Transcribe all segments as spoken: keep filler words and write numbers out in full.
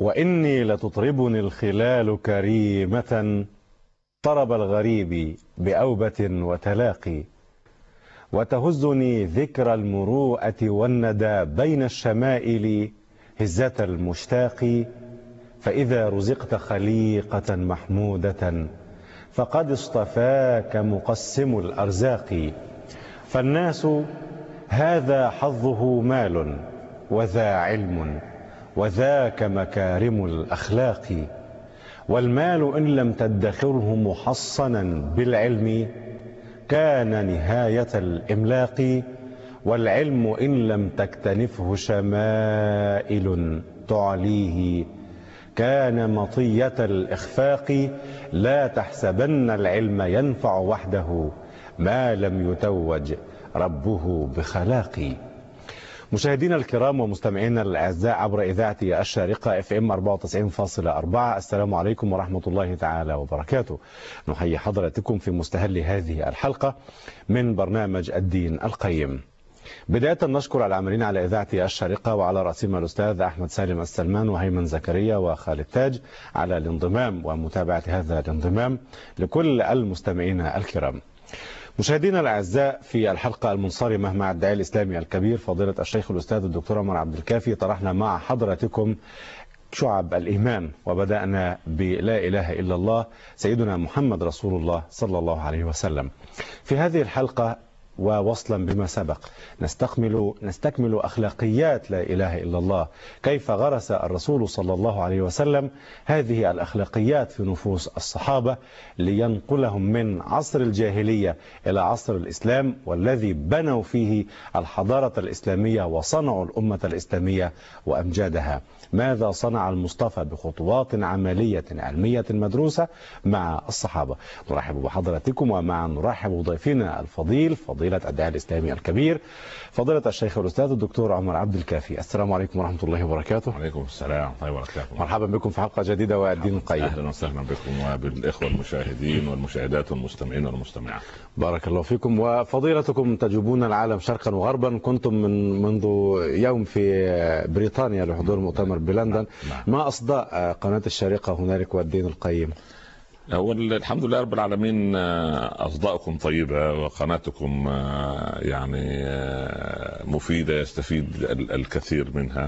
وإني لتطربني الخلال كريمة، طرب الغريب بأوبة وتلاقي، وتهزني ذكر المروءة والندى بين الشمائل هزة المشتاق. فإذا رزقت خليقة محمودة فقد اصطفاك مقسم الأرزاق. فالناس هذا حظه مال وذا علم وذاك مكارم الأخلاق، والمال إن لم تدخره محصنا بالعلم كان نهاية الإملاق، والعلم إن لم تكتنفه شمائل تعليه كان مطية الإخفاق. لا تحسبن العلم ينفع وحده ما لم يتوج ربه بخلاق. مشاهدينا الكرام ومستمعينا الاعزاء عبر اذاعه الشارقه اف ام أربعة وتسعين فاصلة أربعة، السلام عليكم ورحمه الله تعالى وبركاته. نحيي حضراتكم في مستهل هذه الحلقه من برنامج الدين القيم. بدايه نشكر العاملين على اذاعه الشارقه وعلى راسهم الاستاذ احمد سالم السلمان وهيمن زكريا وخالد تاج على الانضمام ومتابعه هذا الانضمام. لكل المستمعين الكرام مشاهدينا الاعزاء، في الحلقه المنصرمه مع الداعي الاسلامي الكبير فضيله الشيخ الاستاذ الدكتور عمر عبد الكافي طرحنا مع حضراتكم شعب الايمان، وبدانا بلا اله الا الله سيدنا محمد رسول الله صلى الله عليه وسلم. في هذه الحلقه ووصلا بما سبق نستكمل نستكمل اخلاقيات لا اله الا الله، كيف غرس الرسول صلى الله عليه وسلم هذه الاخلاقيات في نفوس الصحابه لينقلهم من عصر الجاهليه الى عصر الاسلام، والذي بنوا فيه الحضاره الاسلاميه وصنعوا الامه الاسلاميه وامجادها. ماذا صنع المصطفى بخطوات عمليه علميه مدروسه مع الصحابه؟ نرحب بحضراتكم ومع نرحب بضيفنا الفضيل فضيله الداعي الاسلامي الكبير فضيله الشيخ الاستاذ الدكتور عمر عبد الكافي. السلام عليكم ورحمه الله وبركاته. وعليكم السلام ورحمه الله وبركاته. مرحبا بكم في حلقه جديده والدين القيم. اهلا وسهلا بكم وبالاخوه المشاهدين والمشاهدات والمستمعين والمستمعات. بارك الله فيكم. وفضيلتكم تجوبون العالم شرقا وغربا، كنتم من منذ يوم في بريطانيا لحضور مؤتمر بلندن. ما اصداء قناه الشارقه هنالك والدين القيم؟ أول الحمد لله رب العالمين، أصداؤكم طيبة وقناتكم يعني مفيدة يستفيد الكثير منها،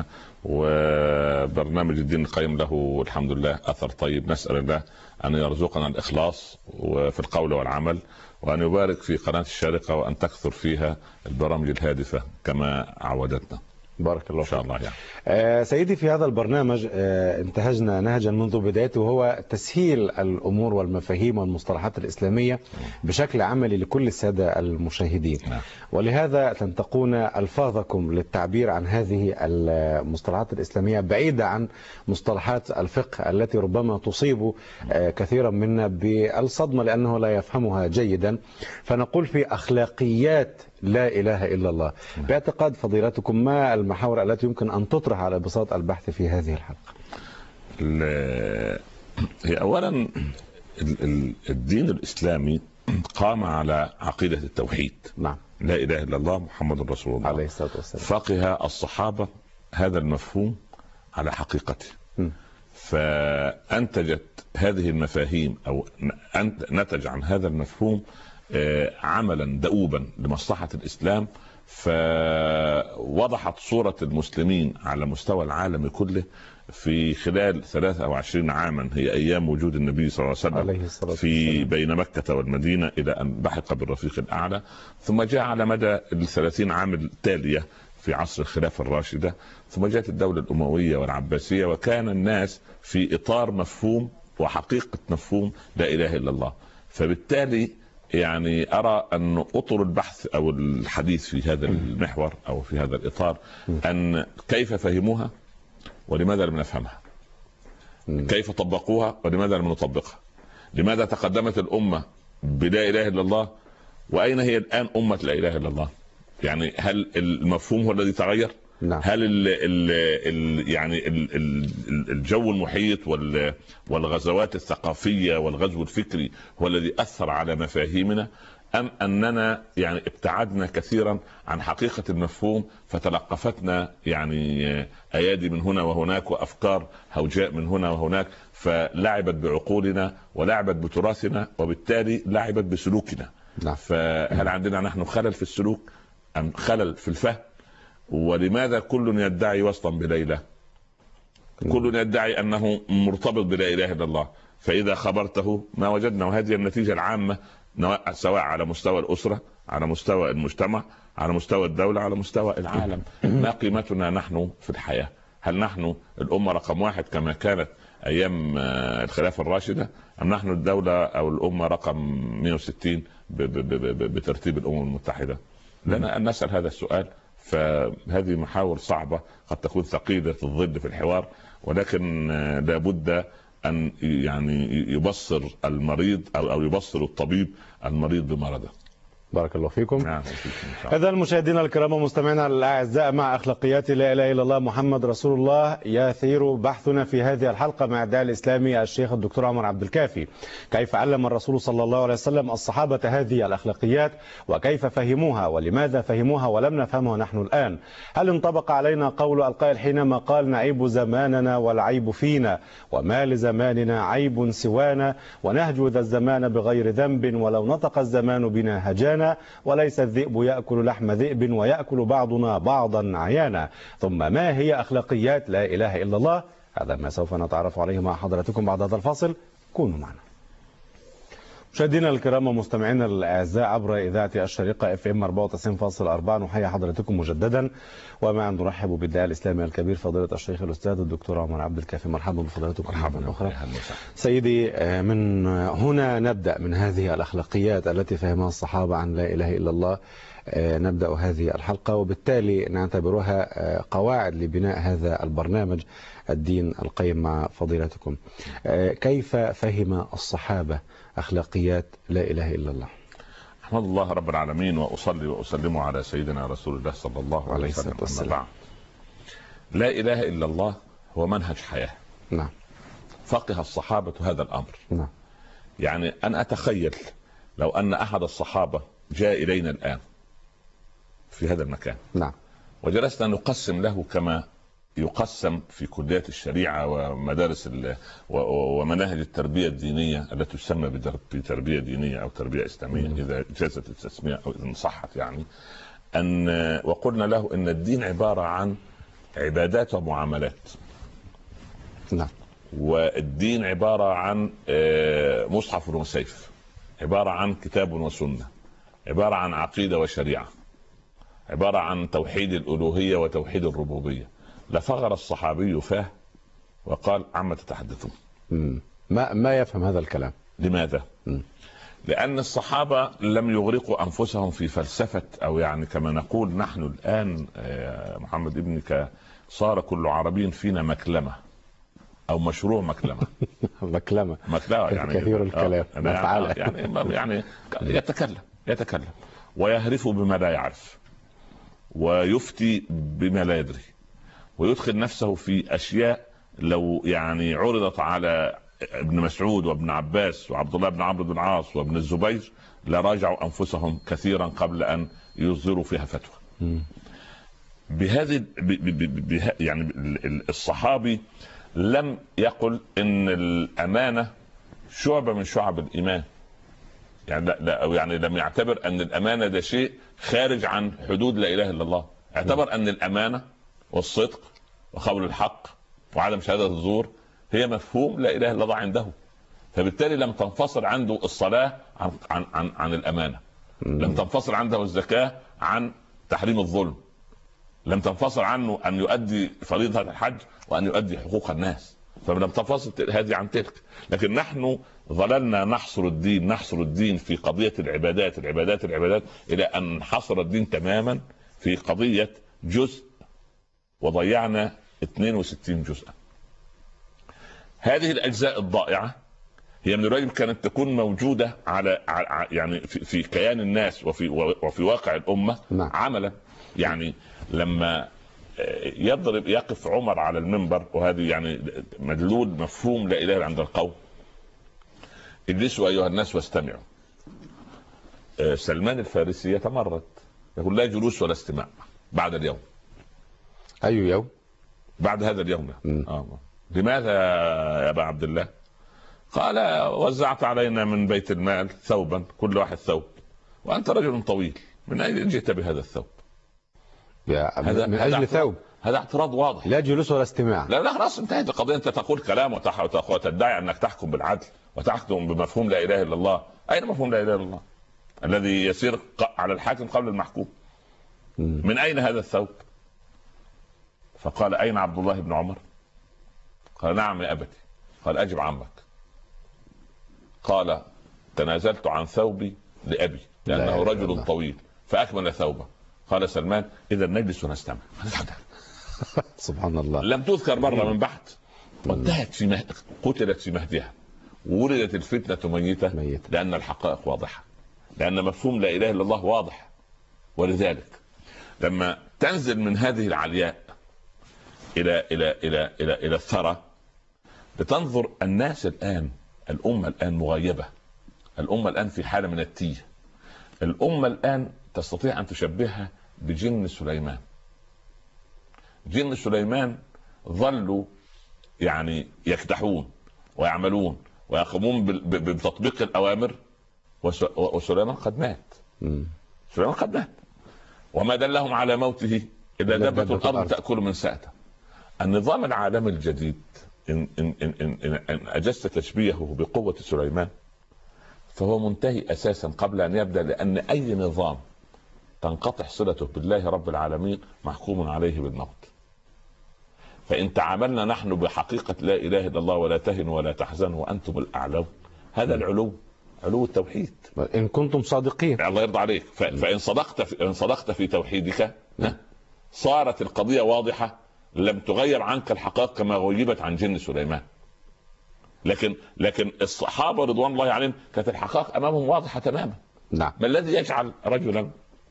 وبرنامج الدين القيم له الحمد لله أثر طيب. نسأل الله أن يرزقنا الإخلاص في القول والعمل، وأن يبارك في قناة الشارقة وأن تكثر فيها البرامج الهادفة كما عودتنا. بارك الله إن شاء الله يعني. آه سيدي، في هذا البرنامج آه انتهجنا نهجا منذ بدايته، وهو تسهيل الأمور والمفاهيم والمصطلحات الإسلامية بشكل عملي لكل السادة المشاهدين. نعم. ولهذا تنتقون ألفاظكم للتعبير عن هذه المصطلحات الإسلامية بعيدة عن مصطلحات الفقه التي ربما تصيب آه كثيرا منا بالصدمة لأنه لا يفهمها جيدا. فنقول في أخلاقيات لا إله إلا الله. باعتقاد فضيلتكم ما المحاور التي يمكن أن تطرح على بساط البحث في هذه الحلقة؟ هي أولا الدين الإسلامي قام على عقيدة التوحيد. نعم. لا إله إلا الله محمد رسول الله عليه الصلاة والسلام. فقه الصحابة هذا المفهوم على حقيقته، م. فأنتجت هذه المفاهيم أو نتج عن هذا المفهوم عملا دؤوبا لمصلحة الإسلام، فوضحت صورة المسلمين على مستوى العالم كله في خلال ثلاثة وعشرين عاما، هي أيام وجود النبي صلى الله عليه وسلم في بين مكة والمدينة إلى أن لحق بالرفيق الأعلى، ثم جاء على مدى الثلاثين عام التالية في عصر الخلافة الراشدة، ثم جاءت الدولة الأموية والعباسية، وكان الناس في إطار مفهوم وحقيقة مفهوم لا إله إلا الله. فبالتالي يعني أرى أن أطر البحث أو الحديث في هذا المحور أو في هذا الإطار أن كيف فهموها ولماذا لم نفهمها، كيف طبقوها ولماذا لم نطبقها، لماذا تقدمت الأمة بلا إله إلا الله وأين هي الآن أمة لا إله إلا الله. يعني هل المفهوم هو الذي تغير؟ نعم. هل ال ال ال يعني ال ال الجو المحيط والغزوات الثقافية والغزو الفكري هو الذي أثر على مفاهيمنا، أم أننا يعني ابتعدنا كثيرا عن حقيقة المفهوم فتلقفتنا يعني أيادي من هنا وهناك وأفكار هوجاء من هنا وهناك، فلعبت بعقولنا ولعبت بتراثنا وبالتالي لعبت بسلوكنا. لا. فهل عندنا نحن خلل في السلوك أم خلل في الفهم؟ ولماذا كل يدعي وصلا بليلى؟ كل يدعي أنه مرتبط بلا إله إلا الله، فإذا خبرته ما وجدنا. وهذه النتيجة العامة سواء على مستوى الأسرة، على مستوى المجتمع، على مستوى الدولة، على مستوى العالم. ما قيمتنا نحن في الحياة؟ هل نحن الأمة رقم واحد كما كانت أيام الخلافة الراشدة، أم نحن الدولة أو الأمة رقم مئة وستين بترتيب الأمم المتحدة؟ لنا أن نسأل هذا السؤال. فهذه محاور صعبة قد تكون ثقيلة الضد في الحوار، ولكن لابد أن يعني يبصر المريض أو أو يبصر الطبيب المريض بمرضه. بارك الله فيكم. إذا المشاهدين الكرام ومستمعينا الأعزاء، مع أخلاقيات لا إله إلا الله محمد رسول الله يثير بحثنا في هذه الحلقة مع الداعي الإسلامي الشيخ الدكتور عمر عبد الكافي. كيف علم الرسول صلى الله عليه وسلم الصحابة هذه الأخلاقيات، وكيف فهموها، ولماذا فهموها ولم نفهمها نحن الآن؟ هل انطبق علينا قول القائل حينما قال نعيب زماننا والعيب فينا، وما لزماننا عيب سوانا، ونهجو ذا الزمان بغير ذنب، ولو نطق الزمان بنا هجانا، وليس الذئب يأكل لحم ذئب، ويأكل بعضنا بعضا عيانا. ثم ما هي أخلاقيات لا إله إلا الله؟ هذا ما سوف نتعرف عليه مع حضراتكم بعد هذا الفاصل. كونوا معنا. مشاهدينا الكرام ومستمعينا الاعزاء عبر اذاعه الشريقه اف ام أربعة وتسعين فاصلة أربعة، نحيي حضراتكم مجددا، ومعا نرحب بالداعي الاسلامي الكبير فضيله الشيخ الاستاذ الدكتور عمر عبد الكافي. مرحبا بفضيلتكم. مرحبا اخرى. سيدي، من هنا نبدا من هذه الاخلاقيات التي فهمها الصحابه عن لا اله الا الله. نبدا هذه الحلقه، وبالتالي نعتبرها قواعد لبناء هذا البرنامج الدين القيم مع فضيلتكم. كيف فهم الصحابة أخلاقيات لا إله إلا الله؟ أحمد الله رب العالمين، وأصلي وأسلم على سيدنا رسول الله صلى الله عليه وسلم. أما بعد، لا إله إلا الله هو منهج حياة. نعم. فقه الصحابة هذا الأمر. نعم. يعني أنا أتخيل لو أن أحد الصحابة جاء إلينا الآن في هذا المكان، نعم، وجلسنا نقسم له كما يقسم في كليات الشريعة ومدارس ومناهج التربية الدينية التي تسمى بتربية دينية أو تربية إسلامية إذا جازت التسمية أو إذا صحت، يعني أن وقلنا له إن الدين عبارة عن عبادات ومعاملات. نعم. والدين عبارة عن مصحف وسيف، عبارة عن كتاب وسنة، عبارة عن عقيدة وشريعة، عبارة عن توحيد الألوهية وتوحيد الربوبية. لفغر الصحابي فاه وقال عما تتحدثون. ما ما يفهم هذا الكلام. لماذا؟ م. لأن الصحابة لم يغرقوا أنفسهم في فلسفة، أو يعني كما نقول نحن الآن محمد ابنك صار كل عربي فينا مكلمة أو مشروع مكلمة. مكلمة مكلمة يعني كثير الكلام. يعني, يعني يعني يتكلم يتكلم ويهرف بما لا يعرف، ويفتي بما لا يدري، ويدخل نفسه في أشياء لو يعني عرضت على ابن مسعود وابن عباس وعبد الله بن عمرو بن العاص وابن الزبير لراجعوا أنفسهم كثيرا قبل أن يصدروا فيها فتوى. م. بهذه به يعني الصحابي لم يقل إن الأمانة شعبة من شعب الإيمان، يعني لا, لا أو يعني لم يعتبر أن الأمانة ده شيء خارج عن حدود لا إله إلا الله. اعتبر أن الأمانة والصدق وقول الحق وعدم شهادة الزور هي مفهوم لا إله إلا الله عنده، فبالتالي لم تنفصل عنده الصلاة عن عن عن, عن الأمانة، لم تنفصل عنده الزكاة عن تحريم الظلم، لم تنفصل عنه أن يؤدي فريضة الحج وأن يؤدي حقوق الناس، فلم تنفصل هذه عن تلك. لكن نحن ظللنا نحصر الدين نحصر الدين في قضية العبادات العبادات العبادات إلى أن حصر الدين تماما في قضية جزء، وضيعنا اثنين وستين جزءا. هذه الأجزاء الضائعة هي من الواجب كانت تكون موجودة على يعني في, في كيان الناس وفي وفي واقع الأمة عملا. يعني لما يضرب يقف عمر على المنبر، وهذه يعني مدلول مفهوم لا إله عند القوم: اجلسوا أيها الناس واستمعوا، سلمان الفارسي يتمرد، يقول لا جلوس ولا استماع بعد اليوم. أي يوم؟ بعد هذا اليوم. آه. لماذا يا أبا عبد الله؟ قال وزعت علينا من بيت المال ثوبا، كل واحد ثوب، وأنت رجل طويل، من أين جئت بهذا الثوب؟ هذا من أجل ثوب. هذا اعتراض واضح. لا جلوس ولا استماع. لا لا خلاص انتهت القضية. أنت تقول كلام وتدعي أنك تحكم بالعدل وتحكم بمفهوم لا إله إلا الله. أين مفهوم لا إله إلا الله الذي يسير على الحاكم قبل المحكوم؟ من أين هذا الثوب؟ فقال أين عبد الله بن عمر؟ قال نعم يا أبتي. قال أجب عمك. قال تنازلت عن ثوبي لأبي لأنه رجل طويل، فأكمل ثوبه. قال سلمان إذا نجلس ونستمع. سبحان الله. لم تذكر مرة من بحث. وانتهت في مه... قتلت في مهدها، وولدت الفتنة ميتة, ميتة لأن الحقائق واضحة، لأن مفهوم لا إله إلا الله واضح. ولذلك لما تنزل من هذه العلياء إلى إلى إلى إلى إلى الثرى، بتنظر الناس الآن، الأمة الآن مغيبة، الأمة الآن في حالة من التيه. الأمة الآن تستطيع أن تشبهها بجن سليمان. جن سليمان ظلوا يعني يكدحون ويعملون ويقومون بتطبيق الأوامر، وسليمان قد مات. سليمان قد مات، وما دلهم على موته إلا دابة الأرض تأكل من سأته. النظام العالمي الجديد إن, إن, إن, إن, إن أجزت تشبيهه بقوة سليمان فهو منتهي أساسا قبل أن يبدأ، لأن أي نظام تنقطع صلته بالله رب العالمين محكوم عليه بالموت. فإن تعاملنا نحن بحقيقة لا إله إلا الله ولا تهنوا ولا تحزنوا وأنتم الأعلون، هذا العلو علو التوحيد إن كنتم صادقين. الله يرضى عليك. فإن صدقت في إن صدقت في توحيدك صارت القضية واضحة، لم تغير عنك الحقائق كما غيبت عن جن سليمان. لكن لكن الصحابة رضوان الله عليهم كانت الحقائق أمامهم واضحة تماما. نعم. ما الذي يجعل رجلا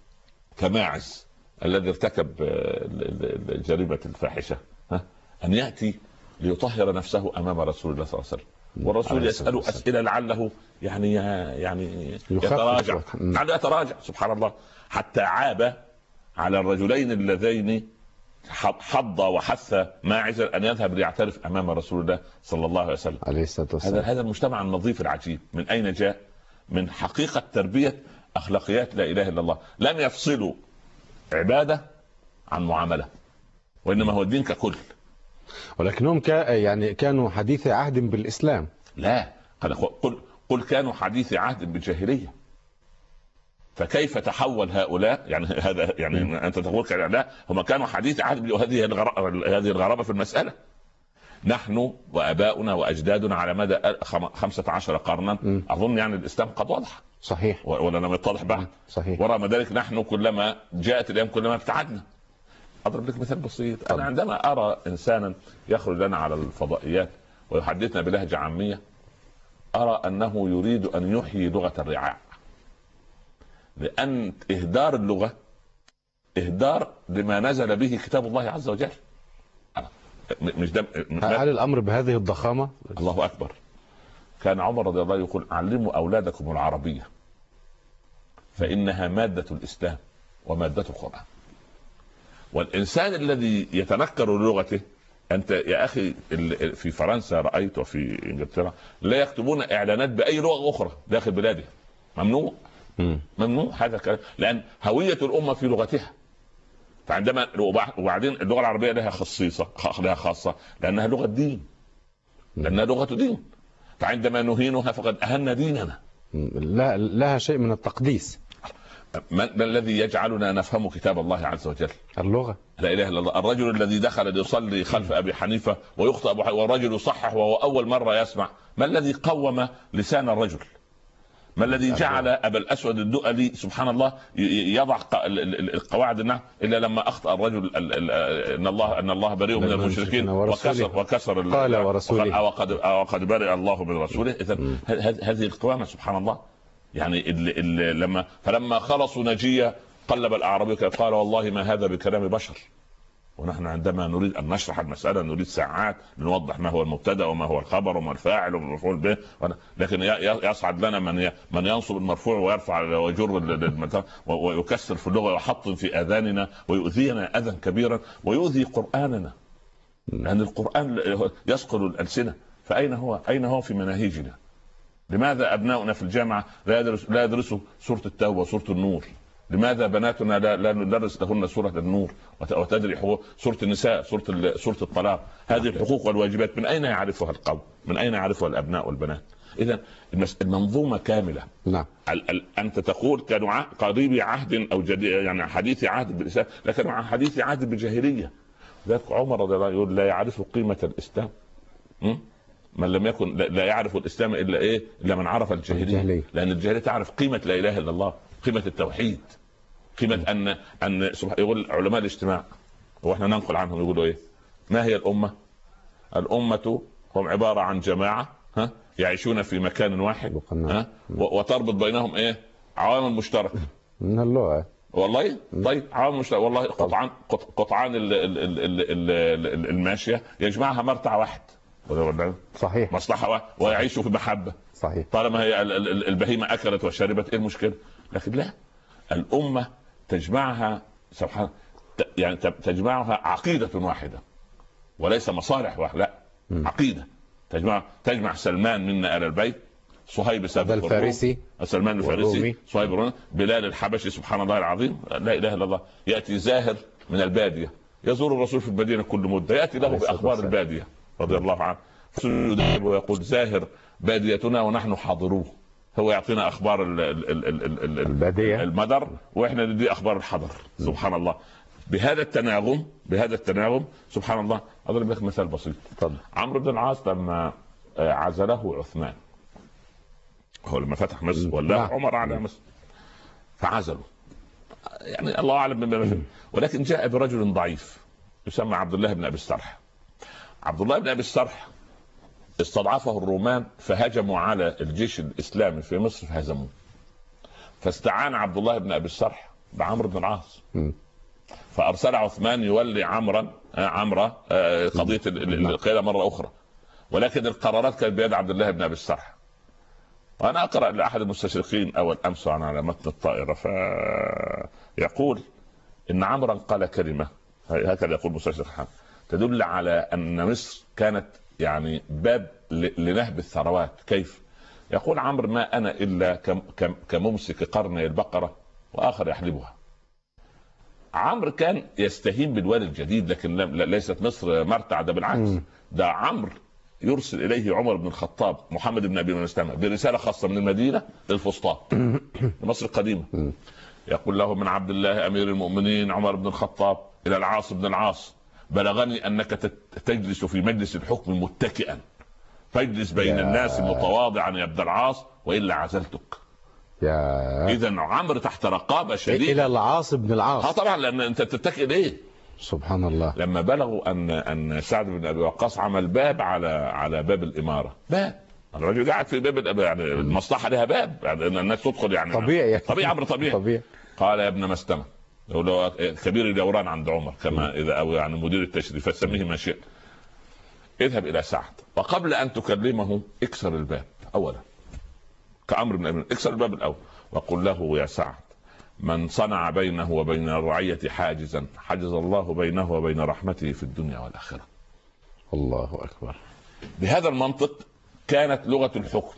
كماعز الذي ارتكب جريمة الفاحشة أن يأتي ليطهر نفسه أمام رسول الله صلى الله عليه وسلم، والرسول يسأله أسئلة لعله يعني يعني يتراجع لعله يتراجع سبحان الله، حتى عاب على الرجلين اللذين حض وحث ماعزا أن يذهب ليعترف أمام رسول الله صلى الله عليه وسلم عليه الصلاة والسلام. هذا هذا المجتمع النظيف العجيب من أين جاء؟ من حقيقة تربية أخلاقيات لا إله إلا الله. لم يفصلوا عبادة عن معاملة، وإنما هو الدين ككل. ولكنهم كا يعني كانوا حديث عهد بالإسلام. لا، قل قل كانوا حديث عهد بالجاهلية. فكيف تحول هؤلاء؟ يعني هذا يعني م. أنت تقول لا، هم كانوا حديث عهد، وهذه هذه الغرابة في المسألة. نحن وآباؤنا وأجدادنا على مدى خمسة عشر قرنا م. أظن يعني الإسلام قد وضح. صحيح. ولا لم يتضح بعد. صحيح. ورغم ذلك نحن كلما جاءت الأيام كلما ابتعدنا. أضرب لك مثال بسيط. طب. أنا عندما أرى إنسانا يخرج لنا على الفضائيات ويحدثنا بلهجة عامية، أرى أنه يريد أن يحيي لغة الرعاع، لأن إهدار اللغة إهدار لما نزل به كتاب الله عز وجل. مش ده. هل الأمر بهذه الضخامة؟ الله أكبر. كان عمر رضي الله عنه يقول علموا أولادكم العربية فإنها مادة الإسلام ومادة القرآن. والإنسان الذي يتنكر لغته، أنت يا أخي في فرنسا رأيت وفي إنجلترا لا يكتبون إعلانات بأي لغة أخرى داخل بلادهم، ممنوع. م. ممنوع هذا الكلام، لأن هوية الأمة في لغتها. فعندما وبعدين اللغة العربية لها خصيصة لها خاصة لأنها لغة دين، لأنها لغة دين. فعندما نهينها فقد أهنا ديننا. لا لها شيء من التقديس. ما الذي يجعلنا نفهم كتاب الله عز وجل؟ اللغة. لا إله إلا الله. الرجل الذي دخل ليصلي خلف أبي حنيفة ويخطئ أبو حنيفة والرجل يصحح وهو أول مرة يسمع، ما الذي قوم لسان الرجل؟ ما الذي جعل أبا الأسود الدؤلي سبحان الله يضع القواعد النحو إلا لما أخطأ الرجل أن الله أن الله بريء من المشركين وكسر وكسر قال ورسوله وقد وقد برئ الله من رسوله. إذن هذه القوامة سبحان الله. يعني اللي اللي لما فلما خلصوا نجية قلب الأعرابي قال والله ما هذا بكلام بشر. ونحن عندما نريد ان نشرح المساله نريد ساعات لنوضح ما هو المبتدا وما هو الخبر وما الفاعل وما المفعول به، لكن يصعد لنا من من ينصب المرفوع ويرفع ويجر ويكسر في اللغه ويحطم في اذاننا ويؤذينا اذى كبيرا ويؤذي قراننا، لان القران يصقل الالسنه. فاين هو اين هو في مناهجنا؟ لماذا ابناؤنا في الجامعه لا يدرس لا يدرسوا سوره التوبه وسوره النور؟ لماذا بناتنا لا, لا ندرس لهن سورة النور وتدري حقوق سورة النساء سورة سورة الطلاق؟ هذه الحقوق والواجبات من أين يعرفها القوم؟ من أين يعرفها الأبناء والبنات؟ إذا المنظومة كاملة. نعم. أنت تقول كانوا قريبي عهد أو جديد يعني حديث عهد بالإسلام، لكن مع حديث عهد بالجاهلية. ذلك عمر رضي الله عنه يقول لا يعرف قيمة الإسلام من لم يكن لا يعرف الإسلام إلا إيه؟ إلا من عرف الجاهلية. لأن الجاهلية تعرف قيمة لا إله إلا الله، قيمة التوحيد، قيمة أن أن يقول علماء الاجتماع واحنا ننقل عنهم يقولوا ايه؟ ما هي الأمة؟ الأمة هم عبارة عن جماعة ها يعيشون في مكان واحد ها وتربط بينهم ايه؟ عوامل مشتركة من اللغة. والله طيب عوامل مشتركة والله قطعان قطعان الماشية يجمعها مرتع واحد. صحيح. مصلحة واحد ويعيشوا في محبة. صحيح. طالما هي البهيمة أكلت وشربت ايه المشكلة؟ لكن لا، الأمة تجمعها سبحان يعني تجمعها عقيدة واحدة وليس مصالح واحدة، لا م. عقيدة تجمع تجمع سلمان منا آل البيت، صهيب سابق الفارسي، سلمان الفارسي، صهيب الرومي، بلال الحبشي سبحان الله العظيم لا إله إلا الله. يأتي زاهر من البادية يزور الرسول في المدينة كل مدة، يأتي له بأخبار البادية رضي الله عنه ويقول زاهر باديتنا ونحن حاضروه. هو يعطينا اخبار ال ال ال ال ال البادية المدر واحنا ندي اخبار الحضر. سبحان الله. بهذا التناغم بهذا التناغم سبحان الله. اضرب لك مثال بسيط. طبعا. عمرو بن العاص لما عزله عثمان، هو لما فتح مصر ولا عمر على مصر فعزله، يعني الله اعلم بما، ولكن جاء برجل ضعيف يسمى عبد الله بن ابي السرح. عبد الله بن ابي السرح استضعفه الرومان فهجموا على الجيش الاسلامي في مصر فهزموه، فاستعان عبد الله بن ابي السرح بعمرو بن العاص، فارسل عثمان يولي عمرا عمرا قضيه القياده مره اخرى، ولكن القرارات كانت بيد عبد الله بن ابي السرح. وانا اقرا لاحد المستشرقين اول امس على متن الطائره فيقول ان عمرا قال كلمه هكذا يقول مستشرق تدل على ان مصر كانت يعني باب لنهب الثروات. كيف؟ يقول عمرو ما انا الا كممسك قرني البقره واخر يحلبها. عمرو كان يستهين بالوالي الجديد، لكن ليست مصر مرتع، ده بالعكس، ده عمرو يرسل اليه عمر بن الخطاب محمد بن ابي مسلمه برساله خاصه من المدينه للفسطاط مصر القديمه، يقول له من عبد الله امير المؤمنين عمر بن الخطاب الى العاص بن العاص بلغني انك تجلس في مجلس الحكم متكئا، فاجلس بين الناس متواضعا يا ابن العاص والا عزلتك. اذا عمرو تحت رقابه شديده الى العاص بن العاص. اه طبعا، لان انت تتكئ ليه؟ سبحان الله. لما بلغوا ان ان سعد بن ابي وقاص عمل باب على على باب الاماره، باب الرجل قاعد في باب الأب... يعني المصلحه لها باب، يعني الناس تدخل يعني طبيعي طبيعي عمرو طبيعي. طبيعي. قال يا ابن مسلمه، يقول كبير الدوران عند عمر كما اذا او يعني مدير التشريف فسميه ما شئت، اذهب الى سعد وقبل ان تكلمه اكسر الباب اولا كعمرو بن ابي، اكسر الباب الاول وقل له يا سعد من صنع بينه وبين الرعية حاجزا حجز الله بينه وبين رحمته في الدنيا والآخرة. الله أكبر. بهذا المنطق كانت لغة الحكم.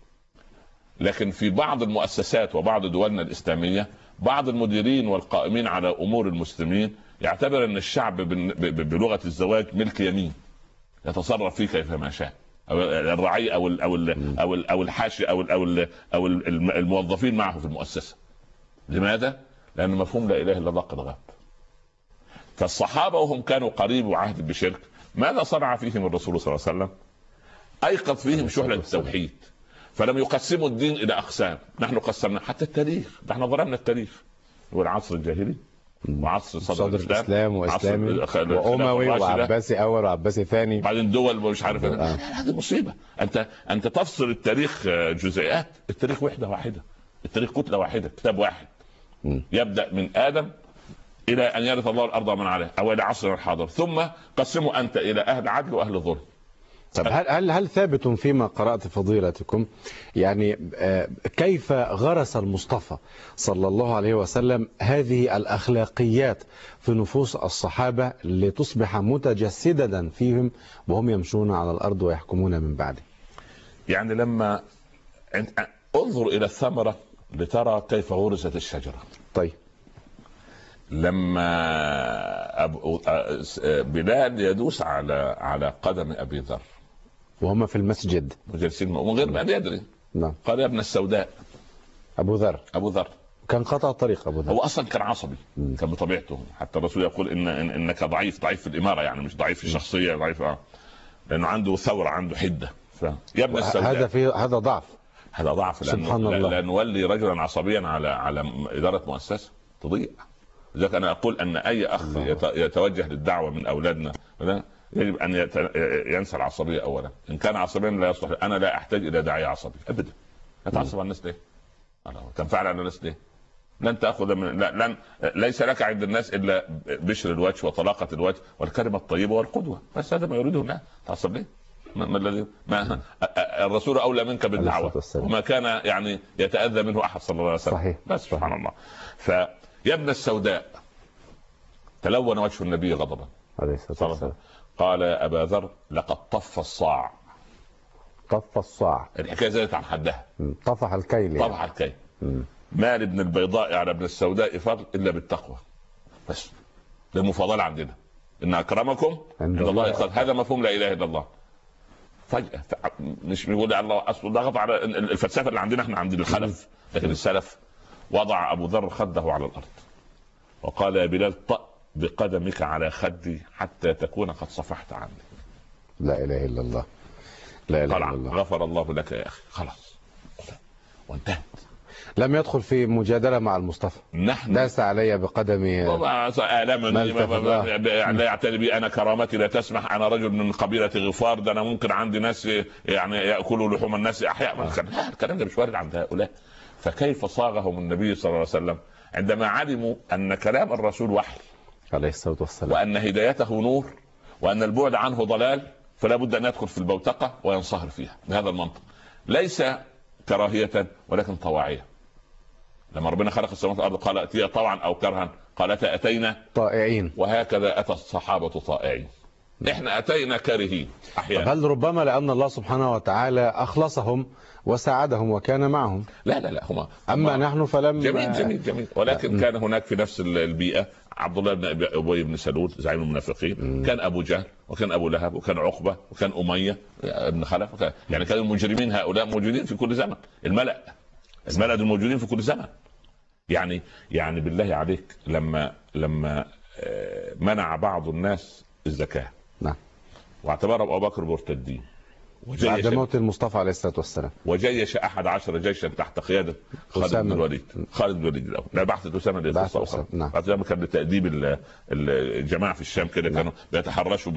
لكن في بعض المؤسسات وبعض دولنا الإسلامية بعض المديرين والقائمين على أمور المسلمين يعتبر أن الشعب بلغة الزواج ملك يمين يتصرف فيه كيفما شاء، أو الرعية أو ال أو ال أو ال أو الحاشية أو ال أو ال أو الموظفين معه في المؤسسة. لماذا؟ لأن مفهوم لا إله إلا الله قد غاب. فالصحابة وهم كانوا قريب عهد بشرك ماذا صنع فيهم الرسول صلى الله عليه وسلم؟ أيقظ فيهم شحنة التوحيد، فلم يقسموا الدين إلى أقسام. نحن قسمنا حتى التاريخ، نحن ضربنا التاريخ والعصر الجاهلي وعصر صدر الإسلام وإسلامي وأموي وعباسي أول وعباسي ثاني بعدين دول مش عارف. هذه مصيبة. أنت أنت تفصل التاريخ جزئيات، التاريخ وحدة واحدة، التاريخ كتلة واحدة، كتاب واحد م. يبدأ من آدم الى ان يرث الله الارض ومن عليها او الى عصر الحاضر، ثم قسموا انت الى اهل عدل واهل ظلم. طب هل هل هل ثابت فيما قرأت فضيلتكم يعني كيف غرس المصطفى صلى الله عليه وسلم هذه الأخلاقيات في نفوس الصحابة لتصبح متجسدا فيهم وهم يمشون على الأرض ويحكمون من بعده؟ يعني لما انظر إلى الثمرة لترى كيف غرست الشجرة. طيب لما أبو بلال يدوس على على قدم أبي ذر وهم في المسجد مجلسين من غير ما يدري، نعم، قال يا ابن السوداء. أبو ذر أبو ذر كان قطع الطريق. أبو ذر هو أصلا كان عصبي، م. كان بطبيعته، حتى الرسول يقول إن, إن إنك ضعيف ضعيف في الإمارة، يعني مش ضعيف في الشخصية، ضعيف آه. لأنه عنده ثورة، عنده حدة. ف... يا ابن السوداء، هذا في هذا ضعف، هذا ضعف، سبحان الله. لا نولي رجلا عصبيا على على إدارة مؤسسة تضيع. لذلك أنا أقول أن أي أخ يتوجه للدعوة من أولادنا يجب أن ينسى العصبية أولا. إن كان عصبيا لا يصلح. أنا لا أحتاج إلى داعية عصبي أبدا. أتعصب على الناس ليه؟ تنفعل على الناس ليه؟ لن تأخذ من لا لن ليس لك عند الناس إلا بشر الوجه وطلاقة الوجه والكلمة الطيبة والقدوة، بس هذا ما يريده الناس. تعصب ليه؟ ما الذي ما الرسول أولى منك بالدعوة، وما كان يعني يتأذى منه أحد صلى الله عليه وسلم. صحيح. بس سبحان الله. فيا ابن السوداء، تلون وجه النبي غضبا عليه الصلاة والسلام. قال يا أبا ذر لقد طف الصاع. طف الصاع، الحكاية زادت عن حدها، طفح الكيل يعني. طفح الكيل. ما لابن البيضاء على ابن السوداء فضل إلا بالتقوى. بس المفاضلة عندنا إن أكرمكم عند الله يقال. هذا مفهوم لا إله إلا الله. فجأة مش بيقول الله أصل ضغط على الفلسفة اللي عندنا احنا عند الخلف، لكن السلف وضع أبو ذر خده على الأرض وقال يا بلال طأ بقدمك على خدي حتى تكون قد صفحت عني. لا إله إلا الله، لا إله إلا الله. غفر الله لك يا أخي، خلاص وانتهت. لم يدخل في مجادلة مع المصطفى. نحن داس علي بقدمي آلمني لا يعتني بي أنا كرامتي لا تسمح، أنا رجل من قبيلة غفار، ده أنا ممكن عندي ناس يعني يأكلوا لحوم الناس أحياء. الكلام ده مش وارد عند هؤلاء. فكيف صاغهم النبي صلى الله عليه وسلم عندما علموا أن كلام الرسول وحي عليه الصلاة والسلام، وأن هدايته نور، وأن البعد عنه ضلال، فلا بد أن يدخل في البوتقة وينصهر فيها بهذا المنطق، ليس كراهية ولكن طواعية. لما ربنا خلق السماوات والأرض قال أتيا طوعا أو كرها، قالتا أتينا طائعين، وهكذا أتى الصحابة طائعين. احنا أتينا كارهين أحيانا. بل ربما لأن الله سبحانه وتعالى أخلصهم وساعدهم وكان معهم. لا لا لا هما أما هما نحن فلم. جميل جميل جميل. ولكن كان هناك في نفس البيئة عبد الله بن أبي بن سلول زعيم المنافقين، كان أبو جهل وكان أبو لهب وكان عقبة وكان أمية بن خلف وكان يعني كان المجرمين هؤلاء موجودين في كل زمن. الملأ الملأ الموجودين في كل زمن. يعني يعني بالله عليك لما لما منع بعض الناس الزكاة، نعم، واعتبر أبو بكر مرتدين بعد موت المصطفى عليه الصلاة والسلام، وجيش أحد عشر جيشا تحت قيادة خالد بن الوليد. خالد بن الوليد الأول لا بعثة أسامة للصوصة. نعم. بعد كان لتأديب الجماعة في الشام كده، كانوا بيتحرشوا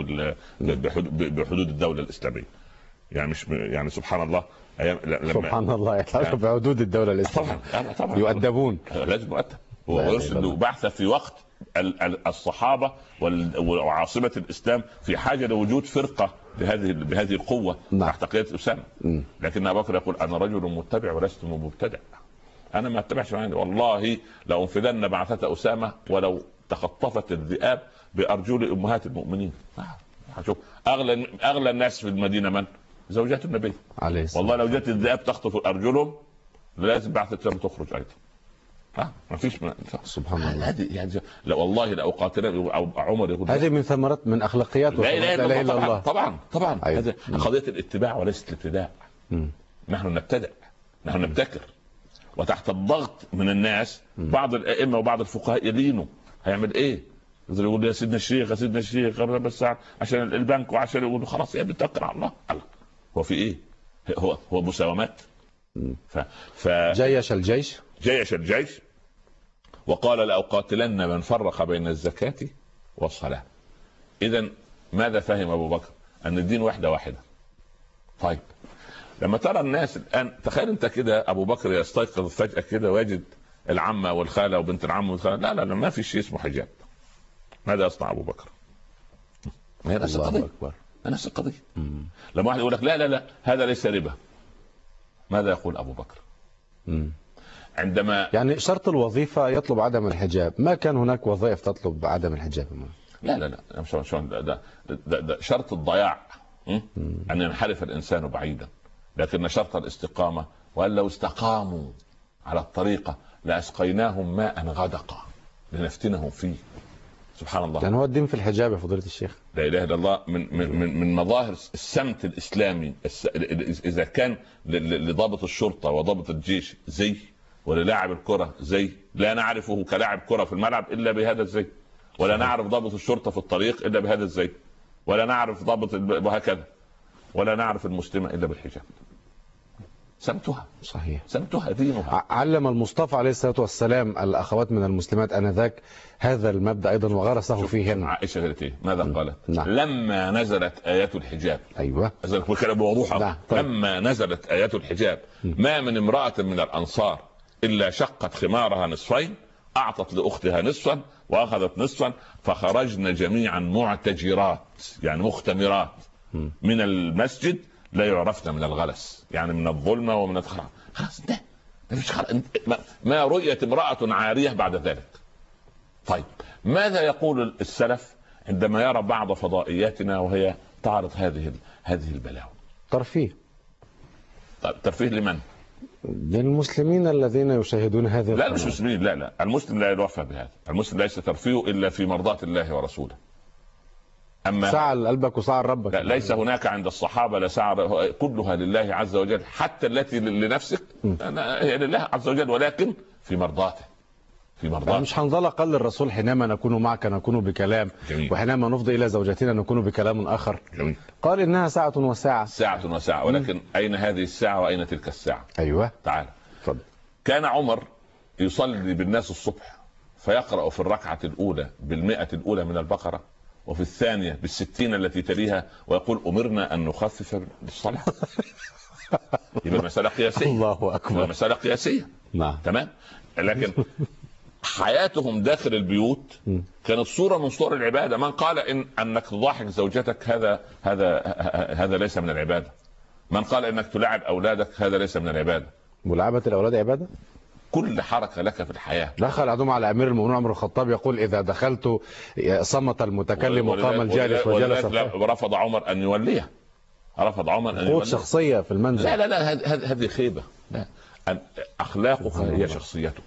بحدود الدولة الإسلامية. يعني مش يعني سبحان الله لما سبحان الله يتحرشوا بحدود الدولة الإسلامية. طبعا طبعا يؤدبون، لازم يؤدب. ويرسل بعثة في وقت الصحابة وعاصمة الإسلام في حاجة لوجود فرقة بهذه بهذه القوة تحت قيادة أسامة. لكن أبو بكر يقول أنا رجل متبع ولست مبتدع. أنا ما اتبعش والله لأنفذن بعثة أسامة ولو تخطفت الذئاب بأرجل أمهات المؤمنين. شوف أغلى أغلى الناس في المدينة من؟ زوجات النبي عليه الصلاة. والله لو جت الذئاب تخطف أرجلهم لازم بعثة أسامة تخرج أيضا. ها ما فيش من... سبحان الله. هذه يعني لا والله لا أقاتل أو عمر يقول هذه من ثمرات من أخلاقيات لا إله إلا الله. الله. طبعا طبعا أيوة. هذا قضية الاتباع وليست الابتداء. نحن نبتدع، نحن نبتكر، وتحت الضغط من الناس بعض الأئمة وبعض الفقهاء يلينوا. هيعمل إيه؟ يقول يا سيدنا الشيخ يا سيدنا الشيخ بس عشان البنك وعشان يقولوا خلاص يا بتتكل على الله. الله هو في إيه؟ هو هو مساومات. ف... ف... جيش الجيش جيش الجيش وقال لأقاتلن من فرق بين الزكاة والصلاة. إذن ماذا فهم أبو بكر؟ أن الدين وحدة واحدة. طيب لما ترى الناس الآن، تخيل أنت كده أبو بكر يستيقظ فجأة كده ويجد العمه والخاله وبنت العم والخاله. لا لا لا، ما في شيء اسمه حجاب. ماذا يصنع ابو بكر؟ ما هي نفس القضيه، نفس القضيه. لما واحد يقول لك لا لا لا هذا ليس ربا، ماذا يقول ابو بكر؟ مم. عندما يعني شرط الوظيفه يطلب عدم الحجاب، ما كان هناك وظائف تطلب عدم الحجاب؟ لا لا لا، شلون شلون ده, ده, ده, ده شرط الضياع ان ينحرف الانسان بعيدا، لكن شرط الاستقامه وان لو استقاموا على الطريقه لاسقيناهم ماء غدقا لنفتنهم فيه. سبحان الله. يعني هو الدين في الحجاب يا فضيله الشيخ. لا اله الا الله. من من من, من مظاهر السمت الاسلامي، اذا كان لضابط الشرطه وضابط الجيش زي، وللاعب الكره زي، لا نعرفه كلاعب كره في الملعب الا بهذا الزي، ولا نعرف ضابط الشرطه في الطريق الا بهذا الزي، ولا نعرف ضابط وهكذا، ولا نعرف المسلمه الا بالحجاب. سمتها صحيح، سمتها دينها. علم المصطفى عليه الصلاه والسلام الاخوات من المسلمات انذاك هذا المبدا ايضا وغرسه فيهن. عائشه قالت ايه؟ ماذا قالت؟ نعم. لما نزلت ايات الحجاب. ايوه نزلت بكلام بوضوحها. نعم. طيب. لما نزلت ايات الحجاب ما من امراه من الانصار الا شقت خمارها نصفين، اعطت لاختها نصفا واخذت نصفا، فخرجن جميعا معتجرات يعني مختمرات من المسجد لا يعرفن من الغلس، يعني من الظلمه ومن الخراب. خلاص ده مفيش خلاص. ما رؤيت امراه عاريه بعد ذلك. طيب ماذا يقول السلف عندما يرى بعض فضائياتنا وهي تعرض هذه هذه البلاوي؟ ترفيه. طيب ترفيه لمن؟ للمسلمين الذين يشاهدون هذه. لا مش مسلمين، لا لا، المسلم لا يوفى بهذا. المسلم ليس ترفيه الا في مرضاة الله ورسوله. اما سعى لقلبك وسعى لربك. لا، ليس هناك عند الصحابه لا سعى، كلها لله عز وجل، حتى التي لنفسك هي لله عز وجل، ولكن في مرضاته. في مرضاته. مش حنظله قال للرسول حينما نكون معك نكون بكلام، جميل. وحينما نفضي الى زوجتنا نكون بكلام اخر. جميل. قال انها ساعه وساعه. ساعه وساعه، ولكن مم. اين هذه الساعه واين تلك الساعه؟ ايوه تعال. اتفضل. كان عمر يصلي بالناس الصبح فيقرأ في الركعة الأولى بالمئة الأولى من البقرة، وفي الثانية بالستين التي تليها، ويقول أمرنا أن نخفف بالصلاة. يبقى المسألة قياسية. الله أكبر. المسألة قياسية. نعم. تمام. لكن حياتهم داخل البيوت كانت صورة من صور العبادة. من قال إن أنك تضاحك زوجتك هذا هذا هذا ليس من العبادة. من قال إنك تلاعب أولادك هذا ليس من العبادة. ملاعبة الأولاد عبادة؟ كل حركة لك في الحياة. دخل عدوم على أمير المؤمنين عمر الخطاب يقول إذا دخلت صمت المتكلم وقام الجالس وجلس. رفض عمر أن يوليه. رفض عمر أن يوليه. شخصية في المنزل. لا لا لا، هذه خيبة. لا. أخلاقك هي شخصيتك.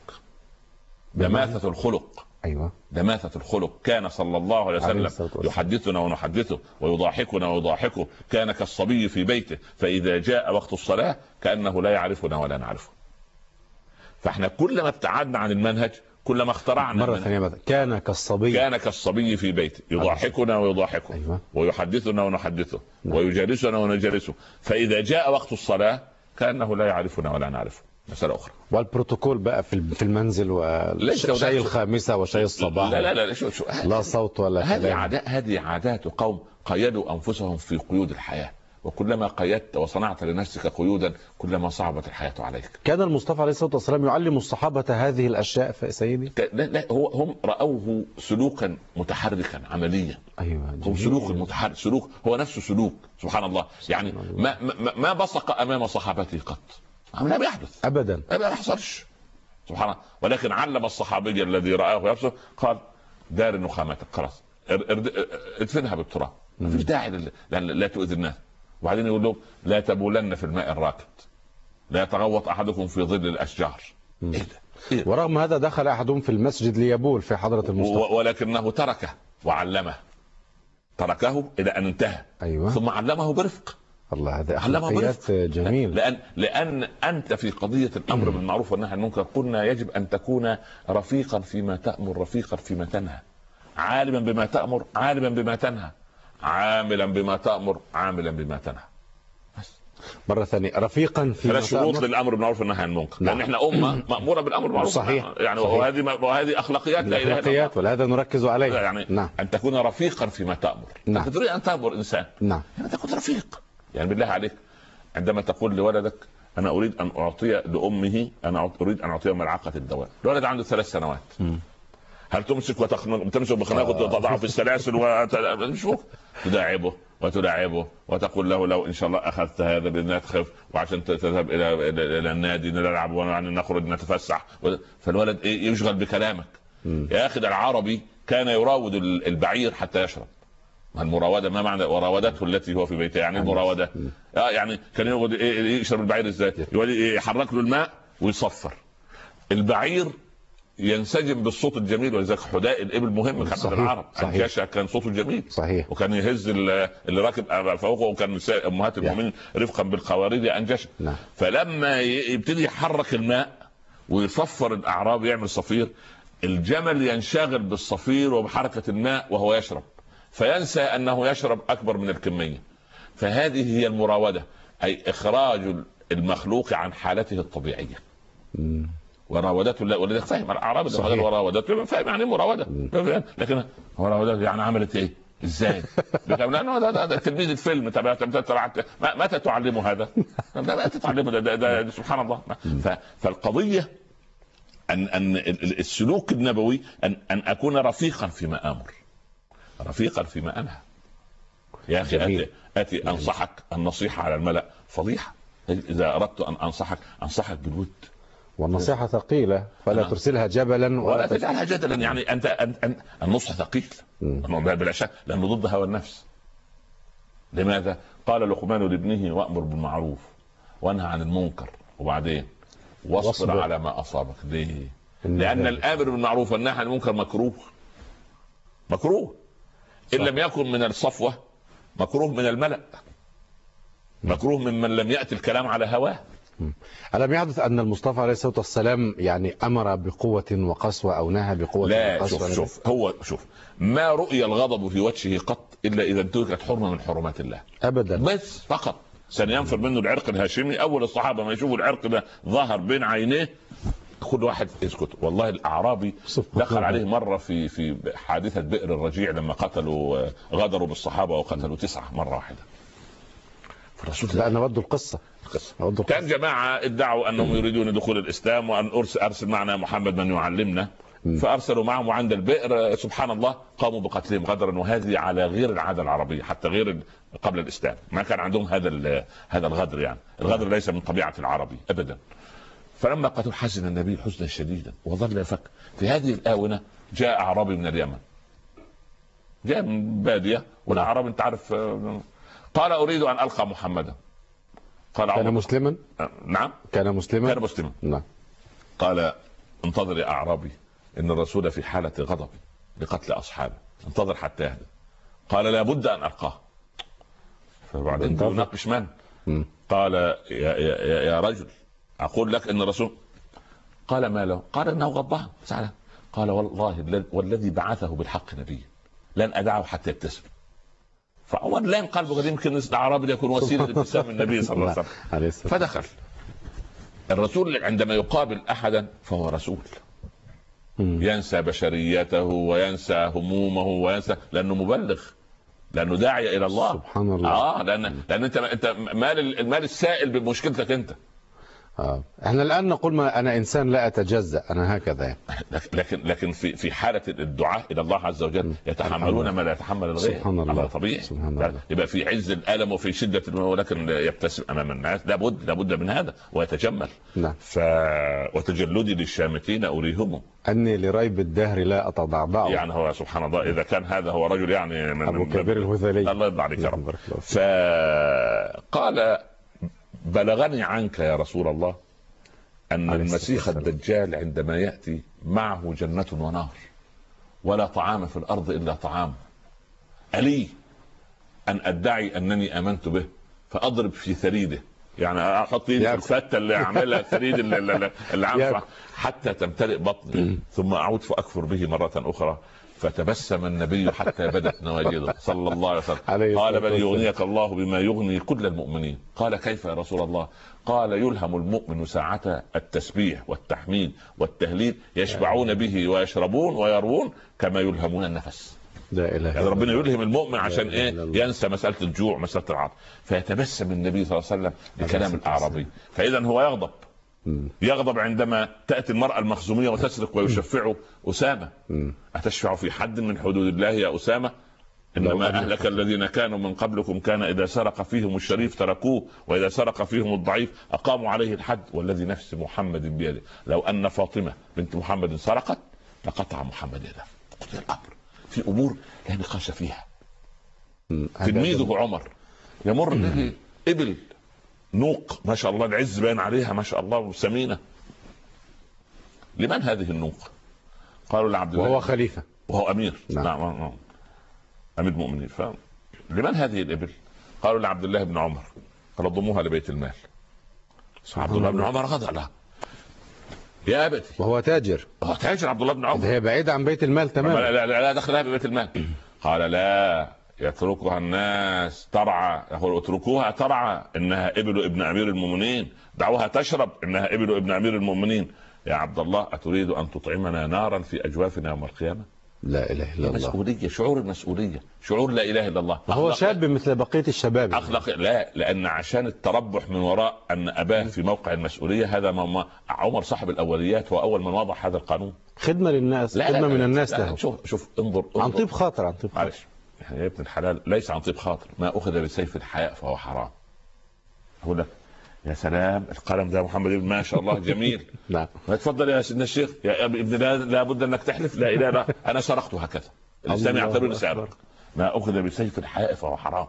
دماثة الخلق. أيوة. دماثة الخلق. كان صلى الله عليه وسلم يحدثنا ونحدثه ويضاحكنا ويضاحكه. كان كالصبي في بيته فإذا جاء وقت الصلاة كأنه لا يعرفنا ولا نعرفه. فاحنا كلما ابتعدنا عن المنهج كلما اخترعنا. مرة ثانية كان كالصبي. كان كالصبي في بيته يضاحكنا ويضاحكه. أيوة. ويحدثنا ونحدثه. نعم. ويجالسنا ونجالسه. فإذا جاء وقت الصلاة كأنه لا يعرفنا ولا نعرفه. مسألة أخرى. والبروتوكول بقى في في المنزل وشاي الخامسة وشاي الصباح. لا لا لا شو شو لا صوت ولا كلام. هذه عادات هذه عادات قوم قيدوا أنفسهم في قيود الحياة. وكلما قيدت وصنعت لنفسك قيودا كلما صعبت الحياة عليك. كان المصطفى عليه الصلاة والسلام يعلم الصحابة هذه الأشياء في سيدي؟ لا لا، هو هم رأوه سلوكا متحركا عمليا. أيوة. هو سلوك متحرك، سلوك هو نفسه سلوك. سبحان الله. يعني ما ما, ما بصق أمام صحابته قط. لا بيحدث أبدا. ما بيحصلش. سبحان الله. ولكن علم الصحابي الذي رآه يبصر قال دار نخامتك خلاص ادفنها بالتراب. ما فيش داعي لا, لا تؤذي الناس. وبعدين يقول لهم لا تبولن في الماء الراكد، لا يتغوط احدكم في ظل الاشجار. إيه ده؟ إيه؟ ورغم هذا دخل احدهم في المسجد ليبول في حضرة المصطفى، ولكنه تركه وعلمه. تركه الى ان انتهى. أيوة. ثم علمه برفق. الله، هذا اخلاقيات جميل. لان لان انت في قضيه الامر بالمعروف والنهي عن المنكر قلنا يجب ان تكون رفيقا فيما تامر، رفيقا فيما تنهى، عالما بما تامر، عالما بما تنهى، عاملا بما تأمر، عاملا بما تنهى. مرة ثانية رفيقا في ثلاث شروط للأمر بالمعروف والنهي عن المنكر. لأن احنا أمة مأمورة بالأمر بالمعروف. صحيح. يعني وهذه وهذه أخلاقيات لا إله إلا الله. أخلاقيات وهذا نركز عليه. يعني نعم. أن تكون رفيقا فيما تأمر. نعم. تريد أن تأمر إنسان. نعم. يعني تكون رفيق. يعني بالله عليك عندما تقول لولدك انا اريد ان اعطي لامه، انا اريد ان اعطيها ملعقه الدواء. الولد عنده ثلاث سنوات. م. هل تمسك وتخنق، تمسك بخناقه وتضعه في السلاسل وت... مش ممكن. تداعبه وتلاعبه وتقول له لو ان شاء الله اخذت هذا باذن تخف، وعشان تذهب الى الى النادي نلعب ونخرج نتفسح. فالولد ايه يشغل بكلامك. م. يا اخي ده العربي كان يراود البعير حتى يشرب. المراوده ما معنى وراودته التي هو في بيته؟ يعني المراوده اه يعني كان يقعد يشرب البعير ازاي؟ يقعد يحرك له الماء ويصفر. البعير ينسجم بالصوت الجميل، ولذلك حداء الابل مهم كان عند العرب. انكشا كان صوته جميل صحيح، وكان يهز اللي راكب فوقه، وكان امهات المؤمنين رفقا بالقوارير انجشا. نعم. فلما يبتدي يحرك الماء ويصفر الاعراب يعمل صفير، الجمل ينشغل بالصفير وبحركه الماء وهو يشرب، فينسى انه يشرب اكبر من الكميه. فهذه هي المراوده، اي اخراج المخلوق عن حالته الطبيعيه. مم. وراودته الله، ولذلك فاهم الاعراب اللي وراودته فاهم يعني مراوده. لكن مراودته يعني عملت ايه؟ ازاي؟ لانه ده, ده, ده تلميذ الفيلم. متى تعلمه هذا؟ متى تعلمه ده, ده, ده, ده سبحان الله. فالقضيه ان ان السلوك النبوي ان ان اكون رفيقا فيما امر، رفيقا فيما انهى. يا اخي اتي اتي انصحك النصيحه على الملأ فضيحه. اذا اردت ان انصحك انصحك بالود، والنصيحه ثقيله فلا أنا. ترسلها جبلا ولا, ولا تجعلها جدلا. يعني انت, أنت, أنت النصح ثقيل بلا شك، لانه ضد هوى النفس. لماذا؟ قال لقمان لابنه وامر بالمعروف وانهى عن المنكر، وبعدين واصبر, واصبر على ما اصابك. ليه؟ لان الامر بالمعروف والنهي عن المنكر مكروه، مكروه ان لم يكن من الصفوه، مكروه من الملأ، مكروه ممن لم يأتي الكلام على هواه. ألم يحدث أن المصطفى عليه الصلاة والسلام يعني أمر بقوة وقسوة أو نهى بقوة لا وقسوة؟ لا، شوف شوف هو شوف ما رؤي الغضب في وجهه قط إلا إذا انتهكت حرمة من حرمات الله أبدا، بس فقط. سننفر منه العرق الهاشمي. أول الصحابة ما يشوفوا العرق ده ظهر بين عينيه كل واحد يسكت. والله الأعرابي دخل عليه مرة في في حادثة بئر الرجيع لما قتلوا غدروا بالصحابة وقتلوا تسعة مرة واحدة. الرسول لا انا بدو القصه. القصة. كان جماعه ادعوا انهم يريدون دخول الاسلام وان ارسل ارسل معنا محمد من يعلمنا، فارسلوا معهم عند البئر سبحان الله قاموا بقتلهم غدرا. وهذه على غير العاده العربيه، حتى غير قبل الاسلام ما كان عندهم هذا هذا الغدر. يعني الغدر ليس من طبيعه العربي ابدا. فلما قتلوا حزن النبي حزنا شديدا وظل يفكر. في هذه الاونه جاء اعرابي من اليمن، جاء من باديه، والاعراب انت عارف. قال اريد ان القى محمدا. قال كان مسلما؟ نعم كان مسلما. كان مسلما. نعم. قال انتظر يا اعرابي ان الرسول في حاله غضب لقتل اصحابه، انتظر حتى يهدى. قال لابد ان القاه. فبعدين يناقش من؟ م. قال يا, يا, يا رجل اقول لك ان الرسول. قال ما له؟ قال انه غضبان زعلان. قال والله والذي بعثه بالحق نبيا لن ادعه حتى يبتسم. فأول لين قلبه قد يمكن الأعرابي يكون وسيلة ابتسام النبي صلى الله عليه وسلم. فدخل الرسول عندما يقابل أحدا فهو رسول، ينسى بشريته وينسى همومه وينسى، لأنه مبلغ، لأنه داعية إلى الله سبحان الله. آه لأن لأن أنت أنت مال المال السائل بمشكلتك أنت. آه. احنا الان نقول ما انا انسان لا اتجزأ، انا هكذا. لكن لكن في في حاله الدعاء الى الله عز وجل يتحملون ما لا يتحمل الغير. سبحان الله. طبيعي. يبقى في عز الالم وفي شده، ولكن يبتسم امام الناس. لابد لابد من هذا ويتجمل. نعم. ف وتجلدي للشامتين اريهم اني لريب الدهر لا اتضعضع. يعني هو سبحان الله اذا كان هذا هو رجل يعني من ابو كبير الهذلي الله يرضى عليك يا رب. فقال بلغني عنك يا رسول الله أن المسيح الدجال عندما يأتي معه جنة ونار ولا طعام في الأرض إلا طعام، ألي أن أدعي أنني آمنت به فأضرب في ثريده، يعني أحط يدي في الفتة اللي أعملها الثريد اللي, اللي عم حتى تمتلئ بطني ثم أعود فأكفر به مرة أخرى. فتبسم النبي حتى بدت نواجذه صلى الله عليه وسلم. قال بل يغنيك الله بما يغني كل المؤمنين. قال كيف يا رسول الله؟ قال يلهم المؤمن ساعة التسبيح والتحميد والتهليل يشبعون به ويشربون ويروون كما يلهمون النفس. لا اله يعني ربنا يلهم المؤمن عشان ايه؟ الله. ينسى مساله الجوع، مساله العطش، فيتبسم النبي صلى الله عليه وسلم بكلام الاعرابي. فاذا هو يغضب يغضب عندما تاتي المراه المخزوميه وتسرق ويشفعه اسامه. اتشفع في حد من حدود الله يا اسامه؟ انما اهلك الذين كانوا من قبلكم كان اذا سرق فيهم الشريف تركوه واذا سرق فيهم الضعيف اقاموا عليه الحد والذي نفس محمد بيده لو ان فاطمه بنت محمد سرقت لقطع محمد يده. قضي الامر في امور لا نقاش فيها. تلميذه عمر يمر به ابل نوق ما شاء الله العز باين عليها ما شاء الله وسمينه. لمن هذه النوق؟ قالوا لعبد الله وهو خليفه وهو امير. نعم, نعم. نعم. امير المؤمنين. ف لمن هذه الابل؟ قالوا لعبد الله بن عمر. قال ضموها لبيت المال. عبد الله بن عمر غضب لها يا ابتي وهو تاجر. هو تاجر عبد الله بن عمر. هي بعيده عن بيت المال تماما. لا, لا, لا دخلها ببيت المال. قال لا يتركها الناس ترعى. يقول اتركوها ترعى انها ابل ابن امير المؤمنين. دعوها تشرب انها ابل ابن امير المؤمنين. يا عبد الله اتريد ان تطعمنا نارا في اجوافنا يوم القيامه؟ لا اله الا الله. مسؤوليه، شعور المسؤوليه، شعور لا اله الا الله. هو شاب مثل بقيه الشباب. اخلاق لا، لان عشان التربح من وراء ان اباه في موقع المسؤوليه. هذا ما عمر صاحب الاوليات هو اول من وضع هذا القانون. خدمه للناس، لا خدمه لا من لا الناس لا له. لا شوف شوف انظر, انظر عن طيب خاطر عن طيب خاطر. معلش يعني يا ابن الحلال ليس عن طيب خاطر. ما اخذ بسيف الحياء فهو حرام. اقول لك يا سلام القلم ده محمد ابن ما شاء الله جميل. نعم. تفضل يا سيدنا الشيخ يا ابن لا لابد انك تحلف لا اله الا انا سرقته هكذا. الاسلام يعتبرني سارق. ما اخذ بسيف الحياء فهو حرام.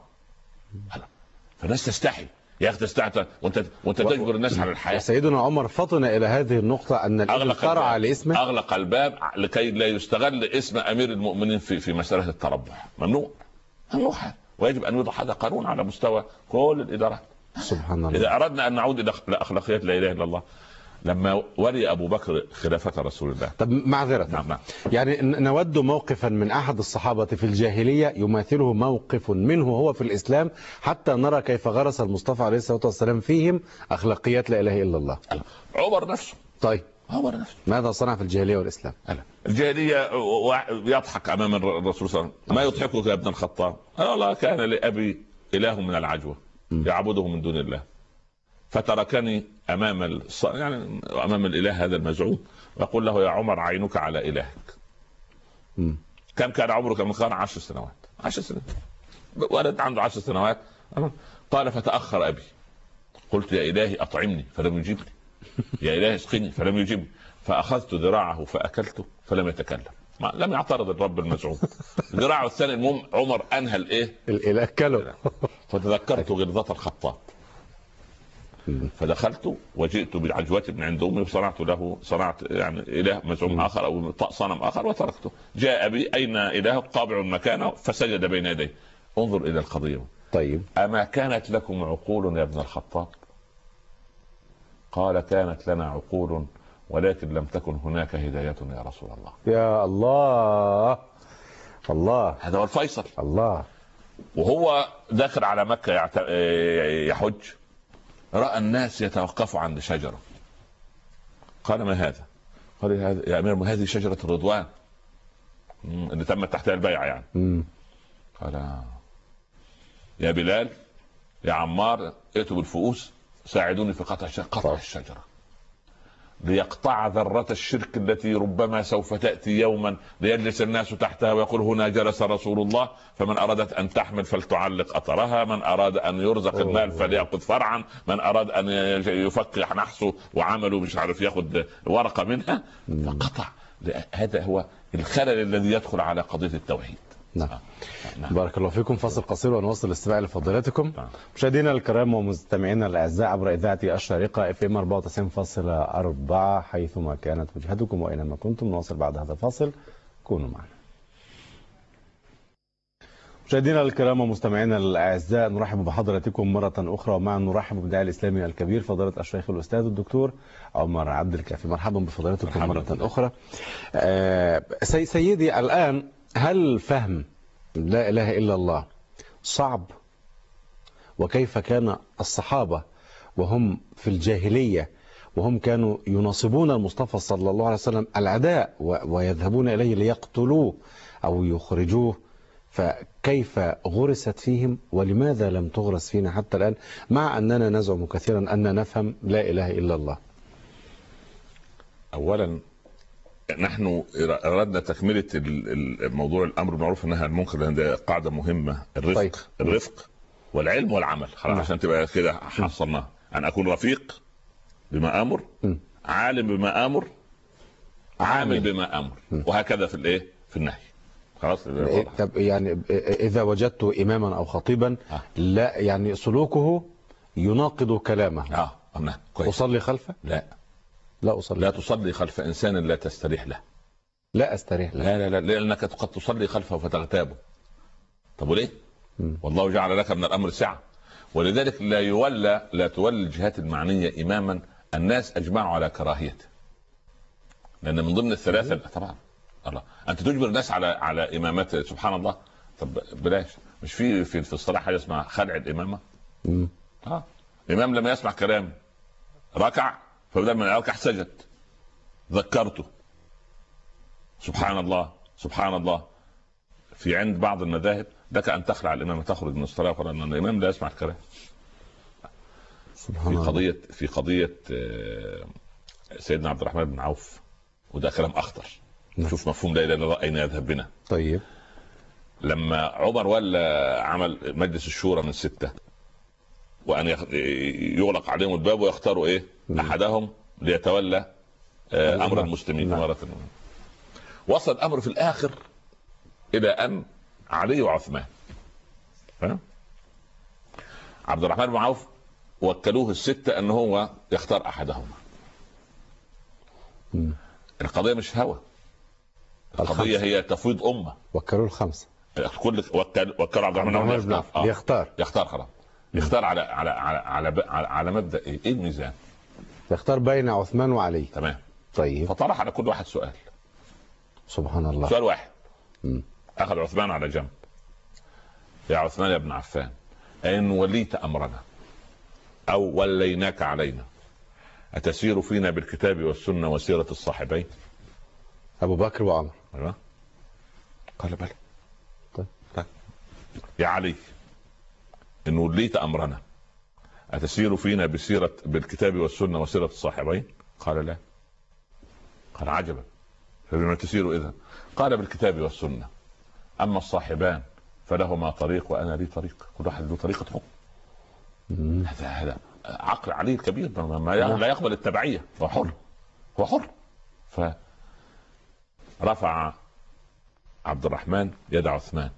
فالناس تستحي يا اخي تستعتى وانت وانت تجبر الناس على الحياة. سيدنا عمر فطن الى هذه النقطه ان الابل ترعى لاسمه. اغلق الباب لكي لا يستغل اسم امير المؤمنين في في مساله التربح. ممنوع ممنوع. ويجب ان يوضع هذا قانون على مستوى كل الادارات. سبحان الله. اذا اردنا ان نعود الى اخلاقيات لا اله الا الله لما ولي ابو بكر خلافه رسول الله. طب معذره. نعم نعم. يعني نود موقفا من احد الصحابه في الجاهليه يماثله موقف منه هو في الاسلام حتى نرى كيف غرس المصطفى عليه الصلاه والسلام فيهم اخلاقيات لا اله الا الله. عمر نفسه. طيب عمر نفسه ماذا صنع في الجاهليه والاسلام؟ الجاهليه يضحك امام الرسول صلى الله عليه وسلم. ما يضحكك يا ابن الخطاب؟ قال والله كان لابي اله من العجوه يعبده من دون الله فتركني امام الص... يعني امام الاله هذا المزعوم ويقول له يا عمر عينك على الهك. م. كم كان عمرك من كان عشر سنوات. عشر سنوات ولد عنده عشر سنوات. قال فتاخر ابي. قلت يا الهي اطعمني فلم يجيبني. يا الهي اسقني فلم يجيبني. فاخذت ذراعه فاكلته فلم يتكلم. ما لم يعترض الرب المزعوم. ذراعه الثاني المهم عمر انهى الايه؟ الاله اكله. فتذكرت غلظة الخطاب فدخلت وجئت بعجوة من عند امي وصنعت له صنعت يعني اله مزعوم اخر او صنم اخر وتركته. جاء بي اين اله قابع مكانه فسجد بين يديه. انظر الى القضيه. طيب اما كانت لكم عقول يا ابن الخطاب؟ قال كانت لنا عقول ولكن لم تكن هناك هداية يا رسول الله. يا الله الله. هذا هو الفيصل. الله. وهو داخل على مكة يحج رأى الناس يتوقفوا عند شجرة. قال ما هذا؟ قال هذا يا أمير هذه شجرة الرضوان اللي تمت تحتها البيعة يعني. م. قال يا بلال يا عمار ائتوا بالفؤوس ساعدوني في قطع قطع الشجرة ليقطع ذرة الشرك التي ربما سوف تأتي يوما ليجلس الناس تحتها ويقول هنا جلس رسول الله فمن أرادت أن تحمل فلتعلق أثرها من أراد أن يرزق المال فليأخذ فرعا من أراد أن يفكح نحسه وعمله مش عارف يأخذ ورقة منها فقطع. هذا هو الخلل الذي يدخل على قضية التوحيد. نعم. نعم. بارك الله فيكم. فاصل قصير ونواصل الاستماع لفضيلتكم. نعم. مشاهدينا الكرام ومستمعينا الاعزاء عبر اذاعه الشارقه اف ام أربعة وتسعين فاصلة أربعة حيثما كانت وجهتكم واينما كنتم. نواصل بعد هذا الفاصل، كونوا معنا. مشاهدينا الكرام ومستمعينا الاعزاء نرحب بحضراتكم مره اخرى ومعا نرحب بالداعي الاسلامي الكبير فضيله الشيخ الاستاذ الدكتور عمر عبد الكافي. مرحبا بفضيلتكم مره اخرى. آه سيدي الان هل فهم لا إله إلا الله صعب؟ وكيف كان الصحابة وهم في الجاهلية وهم كانوا يناصبون المصطفى صلى الله عليه وسلم العداء ويذهبون إليه ليقتلوه أو يخرجوه فكيف غرست فيهم ولماذا لم تغرس فينا حتى الآن، مع أننا نزعم كثيرا أن نفهم لا إله إلا الله؟ أولا نحن أردنا تكملة الموضوع الأمر بالمعروف والنهي عن المنكر، لأن ده قاعدة مهمة. الرفق طيب. الرفق والعلم والعمل، خلاص عشان تبقى كده حصلناها. أن أكون رفيق بما أمر، عالم بما أمر، عامل بما أمر، وهكذا في الإيه في النهي. خلاص. طب يعني إذا وجدت إماما أو خطيبا آه. لا يعني سلوكه يناقض كلامه، اه كويس، أصلي خلفه؟ لا لا أصلي. لا تصلي خلف إنسان لا تستريح له. لا أستريح له. لا لا لا لأنك قد تصلي خلفه فتغتابه. طب وليه؟ م. والله جعل لك من الأمر سعة. ولذلك لا يولى لا تولي الجهات المعنية إماما الناس أجمعوا على كراهيته، لأن من ضمن الثلاثة طبعا الله أنت تجبر الناس على على إمامات. سبحان الله. طب بلاش، مش في في في الصلاة حاجة اسمها خلع الإمامة؟ م. اه إمام لما يسمع كلام ركع، فبدل ما يركع سجد، ذكرته. سبحان الله سبحان الله. في عند بعض المذاهب لك ان تخلع الامام تخرج من الصلاه، وقال ان الامام لا يسمع الكلام. في قضيه في قضيه سيدنا عبد الرحمن بن عوف، وده كلام اخطر. شوف مفهوم لا اله الا الله اين يذهب بنا. طيب لما عمر ولا عمل مجلس الشورى من سته، وان يغلق عليهم الباب ويختاروا ايه م. احدهم ليتولى امر المسلمين مرة. وصل الامر في الاخر الى ان علي وعثمان، عبد الرحمن بن عوف وكلوه الستة ان هو يختار احدهما. م. القضية مش هوى، القضية الخمسة. هي تفويض امة. وكلوه الخمسة كل وكل وكل عبد الرحمن بن عوف يختار يختار خلاص يختار على على على على, على, على مبدأ ايه؟ ايه الميزان؟ يختار بين عثمان وعلي. تمام. طيب فطرح على كل واحد سؤال. سبحان الله. سؤال واحد. م. اخذ عثمان على جنب. يا عثمان يا ابن عفان، ان وليت امرنا او وليناك علينا اتسير فينا بالكتاب والسنة وسيرة الصاحبين؟ ابو بكر وعمر. ايوه. قال بلى. طيب. طيب يا علي، ان وليت امرنا اتسير فينا بسيرة بالكتاب والسنة وسيرة الصاحبين؟ قال لا. قال عجبا، فبما تسير اذا؟ قال بالكتاب والسنة، اما الصاحبان فلهما طريق وانا لي طريق، كل واحد له طريقة حكم. هذا هذا عقل عليه كبير، ما لا يقبل التبعية، هو حر هو حر. فرفع عبد الرحمن يد عثمان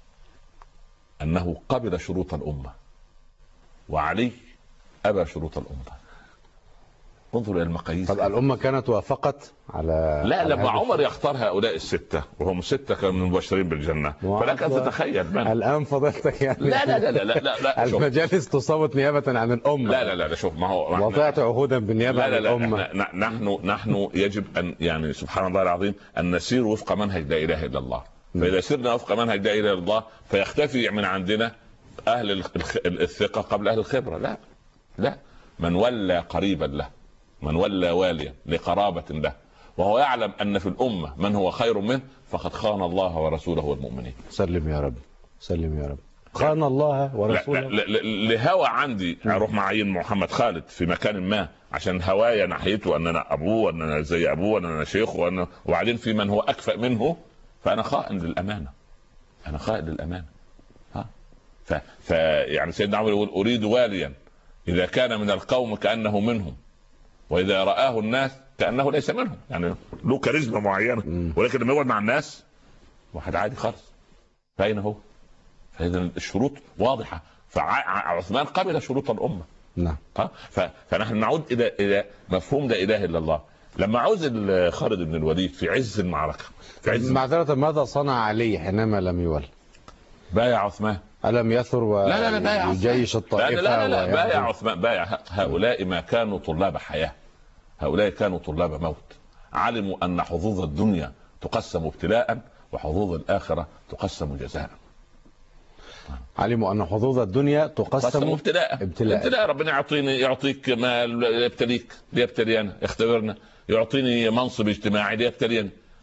انه قبل شروط الامة، وعلي ابى شروط الامة. انظر الى المقاييس. طب الامة كانت وافقت على لا على لما عمر يختار هؤلاء الستة، وهم ستة كانوا من المبشرين بالجنة، فلك ان تتخيل من الان فضلتك يعني. لا لا لا لا لا, لا المجالس تصوت نيابة عن الامة. لا لا لا شوف، ما هو وضعت عهودا بالنيابة عن الامة. لا لا نحن نحن يجب ان يعني سبحان الله العظيم ان نسير وفق منهج لا اله الا الله. فاذا سرنا وفق منهج لا اله الا الله فيختفي من عندنا اهل الثقة قبل اهل الخبرة. لا لا، من ولى قريبا له، من ولى واليا لقرابة له وهو يعلم ان في الامة من هو خير منه، فقد خان الله ورسوله والمؤمنين. سلم يا رب سلم يا رب. خان الله ورسوله. لا لا لهوى عندي اروح معين محمد خالد في مكان ما عشان هوايا ناحيته ان انا ابوه وان انا زي ابوه وان انا شيخه وأن... وبعدين في من هو اكفأ منه، فانا خائن للامانة. انا خائن للامانة. ها ف... ف يعني سيدنا عمر يقول اريد واليا اذا كان من القوم كانه منهم، واذا رآه الناس كأنه ليس منهم. يعني له كاريزما معينة، ولكن لما يقعد مع الناس واحد عادي خالص. فأين هو؟ فإذا الشروط واضحة. فعثمان قبل شروط الأمة. نعم. فنحن نعود إلى إلى مفهوم لا إله إلا الله. لما عوز خالد بن الوليد في عز المعركة، في عز معذرة، ماذا صنع علي حينما لم يولي؟ بايع عثمان. ألم يثر ويجيش الطائفة؟ لا لا لا, لا بايع عثمان. بايع هؤلاء ما كانوا طلاب حياة، هؤلاء كانوا طلاب موت. علموا أن حظوظ الدنيا تقسم ابتلاء وحظوظ الآخرة تقسم جزاء. علموا أن حظوظ الدنيا تقسم ابتلاء. ابتلاء. ابتلاء. ربنا يعطيني يعطيك مال يبتليك ليبتلينا، يختبرنا. يعطيني منصب اجتماعي ليبتليني.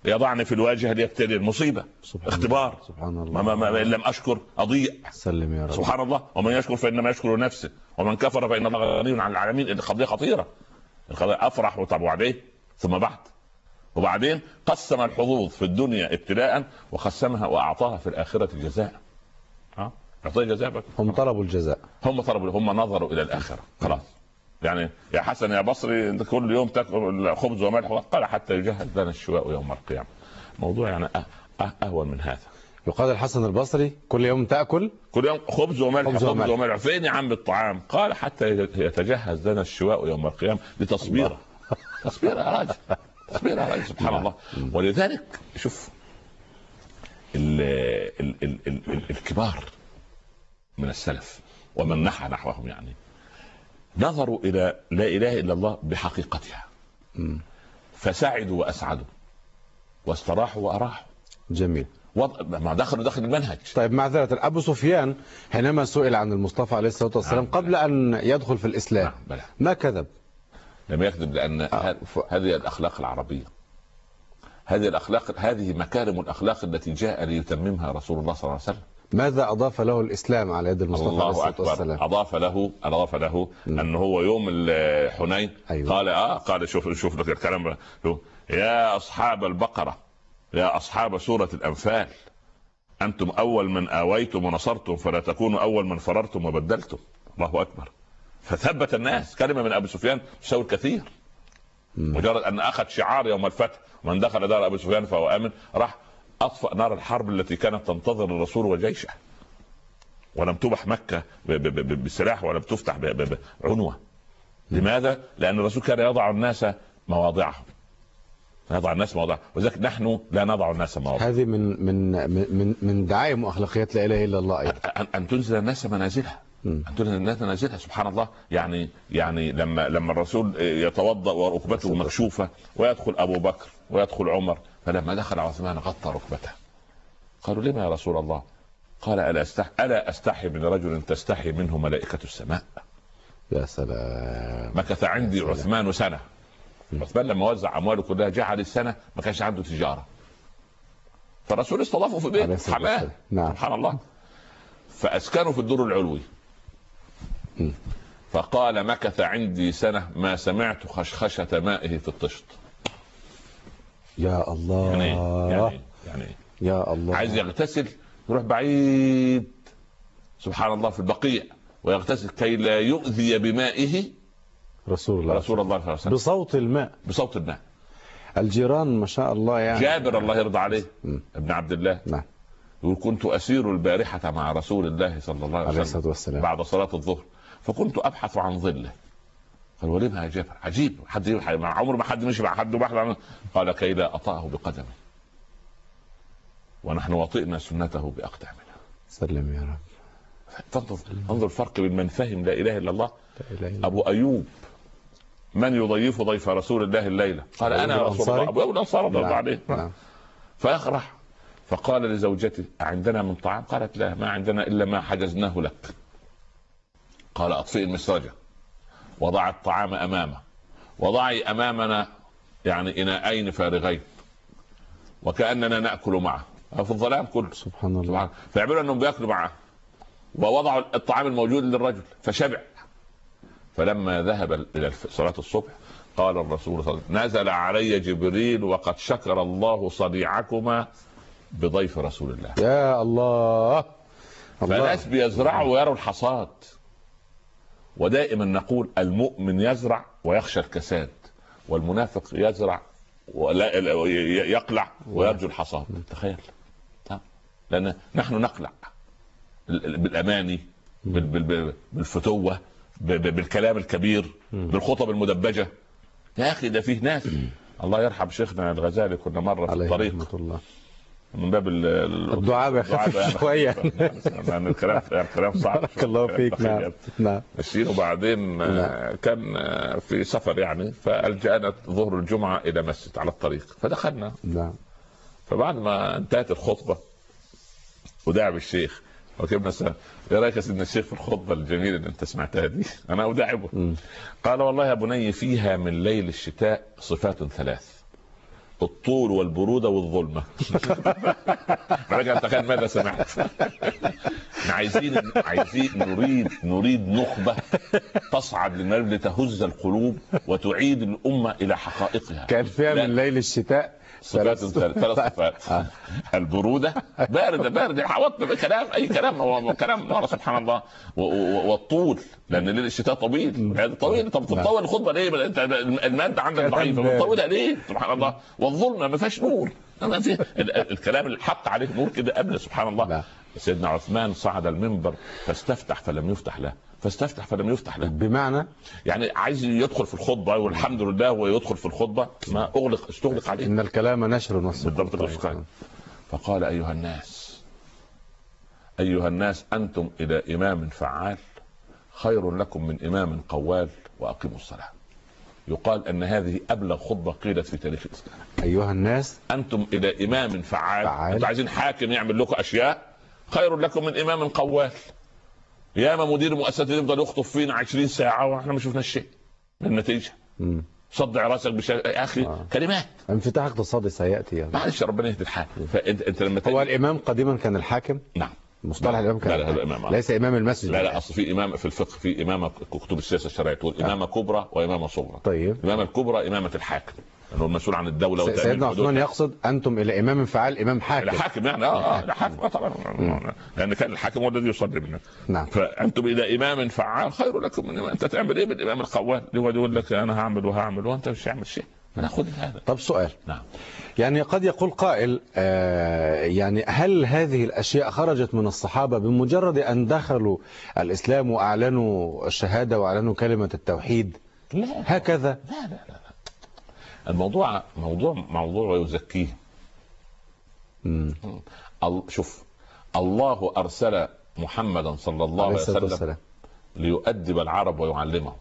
يضعني في الواجهه ليبتلي المصيبه سبحان اختبار. سبحان الله. ما ما ان لم اشكر اضيع. سلم يا رب. سبحان الله. ومن يشكر فانما يشكر نفسه ومن كفر فان الله غني عن العالمين. القضيه خطيره. القضيه افرح وطب وبعدين ثم بعد وبعدين قسم الحظوظ في الدنيا ابتلاء وقسمها واعطاها في الاخره جزاء. ها اعطيه جزاء بك. هم طلبوا الجزاء. هم طلبوا هم نظروا الى الاخره خلاص. يعني يا حسن يا بصري انت كل يوم تاكل خبز وملح، قال حتى يجهز لنا الشواء يوم القيامه. موضوع يعني أه أه اهون من هذا. يقال الحسن البصري كل يوم تاكل كل يوم خبز وملح خبز خبز وملح, وملح. فين يا عم الطعام؟ قال حتى يتجهز لنا الشواء يوم القيامه لتصبيره. تصبير يا راجل، تصبير يا راجل. سبحان الله. ولذلك شوف ال ال ال ال ال الكبار من السلف ومن نحى نحوهم يعني نظروا الى لا اله الا الله بحقيقتها فسعدوا واسعدوا واستراحوا واراحوا. جميل. وضع ما دخلوا داخل المنهج. طيب معذرة، أبو سفيان حينما سئل عن المصطفى عليه الصلاة والسلام نعم. قبل أن يدخل في الإسلام نعم. ما كذب؟ لم يكذب لأن آه. هذه الأخلاق العربية، هذه الأخلاق، هذه مكارم الأخلاق التي جاء ليتممها رسول الله صلى الله عليه وسلم. ماذا أضاف له الإسلام على يد المصطفى الله عليه الصلاة أكبر. والسلام؟ أضاف له أضاف له م. أنه هو يوم الحنين أيوة. قال آه قال شوف شوف لك الكلام له. يا أصحاب البقرة يا أصحاب سورة الأنفال أنتم أول من آويتم ونصرتم فلا تكونوا أول من فررتم وبدلتم. الله أكبر. فثبت الناس. كلمة من أبي سفيان تساوي الكثير. مجرد أن أخذ شعار يوم الفتح ومن دخل دار أبي سفيان فهو آمن، راح أطفأ نار الحرب التي كانت تنتظر الرسول وجيشه، ولم تبح مكة بسلاح ولم تفتح بعنوة. لماذا؟ لأن الرسول كان يضع الناس مواضعهم، نضع الناس مواضع، وذلك نحن لا نضع الناس مواضع. هذه من من من من دعائم واخلاقيات لا اله الا الله أيضا. أن, ان تنزل الناس منازلها، ان تنزل الناس منازلها. سبحان الله. يعني يعني لما لما الرسول يتوضا وركبته مكشوفه ويدخل ابو بكر ويدخل عمر، فلما دخل عثمان غطى ركبته. قالوا لما يا رسول الله؟ قال الا استحي الا استحي من رجل تستحي منه ملائكه السماء. يا سلام. مكث عندي سلام. عثمان سنه. عثمان لما وزع امواله كلها جعل السنه ما كانش عنده تجاره، فالرسول استضافه في بيت حماه. نعم. سبحان الله. فاسكنوا في الدور العلوي. م. فقال مكث عندي سنه ما سمعت خشخشه مائه في الطشت. يا الله. يعني يعني يعني يا الله. عايز يغتسل يروح بعيد سبحان الله في البقيع ويغتسل كي لا يؤذي بمائه رسول الله رسول الله صلى الله عليه وسلم. بصوت الماء. بصوت الماء. الجيران ما شاء الله يعني. جابر الله يرضى عليه م. ابن عبد الله نعم. يقول كنت اسير البارحه مع رسول الله صلى الله عليه وسلم والسلام. بعد صلاه الظهر فكنت ابحث عن ظله. قال ولما يا جابر؟ عجيب، حد مع عمر ما حد مشي مع حد وبحث عنه. قال كي لا اطأه بقدمه ونحن وطئنا سنته باقدامنا. سلم يا رب. تنظر انظر الفرق بين من فهم لا اله الا الله. ابو ايوب من يضيف ضيف رسول الله الليله؟ قال انا رسول الله. ابو الانصار رضي الله عليه. فيخرح فقال لزوجته عندنا من طعام؟ قالت لا ما عندنا الا ما حجزناه لك. قال اطفئي المسرجه. وضع الطعام امامه. وضعي امامنا يعني اناءين فارغين وكاننا ناكل معه في الظلام كله. سبحان الله. فيعملوا انهم بياكلوا معه ووضعوا الطعام الموجود للرجل فشبع. فلما ذهب الى صلاه الصبح قال الرسول صلى الله عليه وسلم نزل علي جبريل وقد شكر الله صنيعكما بضيف رسول الله. يا الله. فالناس بيزرعوا ويروا الحصاد. ودائما نقول المؤمن يزرع ويخشى الكساد، والمنافق يزرع ولا يقلع ويرجو الحصاد. تخيل. لان نحن نقلع بالاماني بالفتوه بالكلام الكبير بالخطب المدبجه. يا اخي ده فيه ناس. الله يرحم شيخنا الغزالي كنا مره في الطريق الله. من باب الدعاء بيخفف شويه لان الكلام الكلام صعب. بارك الله فيك. نعم نعم. ماشيين وبعدين نعم. كان في سفر يعني فالجأنا ظهر الجمعه الى مسجد على الطريق فدخلنا. نعم. فبعد ما انتهت الخطبه وداعب الشيخ ركبنا سنة. ايه رايك يا سيدنا الشيخ في الخطبه الجميله اللي انت سمعتها دي؟ انا اداعبه. قال والله يا بني فيها من ليل الشتاء صفات ثلاث الطول والبروده والظلمه. رجع تخيل ماذا سمعت. عايزين عايزين نريد نريد نخبه تصعد للمرب لتهز القلوب وتعيد الامه الى حقائقها. كان فيها من ليل الشتاء ثلاث ثلاث صفات. البروده بارده بارده حوطنا بكلام اي كلام، هو كلام مره سبحان الله. والطول لان ليل الشتاء طويل، هذا طويل. طب تطول الخطبه ليه؟ انت الماده عندك ضعيفه بتطولها ليه؟ سبحان الله. والظلمه ما فيهاش نور، الكلام اللي حط عليه نور كده قبل. سبحان الله. سيدنا عثمان صعد المنبر فاستفتح فلم يفتح له، فاستفتح فلم يفتح له، بمعنى يعني عايز يدخل في الخطبه والحمد لله ويدخل في الخطبه ما اغلق استغلق عليه. ان الكلام نشر بالضبط. فقال ايها الناس ايها الناس انتم الى امام فعال خير لكم من امام قوال واقيموا الصلاه. يقال ان هذه ابلغ خطبه قيلت في تاريخ الاسلام. ايها الناس انتم الى امام فعال, فعال. انتم عايزين حاكم يعمل لكم اشياء، خير لكم من امام قوال. ياما مدير مؤسسه يفضل يخطب فينا عشرين ساعه واحنا ما شفنا شيء من النتيجه. امم صدع راسك بش... يا اخي آه. كلمات. انفتاح اقتصادي سياتي يعني. معلش ربنا يهدي الحال. فانت انت لما هو الامام قديما كان الحاكم. نعم. مصطلح الامام كان لا لا الإمام. ليس امام المسجد. لا لا اصل في امام في الفقه، في امامه كتب السياسه الشرعيه تقول امامه آه. كبرى وامامه صغرى. طيب الامامه الكبرى امامه الحاكم لانه المسؤول عن الدوله وتامين سيدنا عثمان يقصد انتم الى امام فعال، امام حاكم. الى حاكم يعني اه الى حاكم طبعا، لان كان الحاكم هو الذي يصلي بالناس. نعم. فانتم الى امام فعال خير لكم من إمام. انت تعمل ايه بالامام القوال؟ يقول لك انا هعمل وهعمل وانت مش هعمل شيء. ناخذ هذا. طب سؤال. نعم. يعني قد يقول قائل آه يعني هل هذه الاشياء خرجت من الصحابه بمجرد ان دخلوا الاسلام واعلنوا الشهاده واعلنوا كلمه التوحيد؟ لا هكذا. لا لا لا الموضوع موضوع موضوع يزكيه. امم شوف، الله ارسل محمدا صلى الله عليه وسلم ليؤدب العرب ويعلمهم،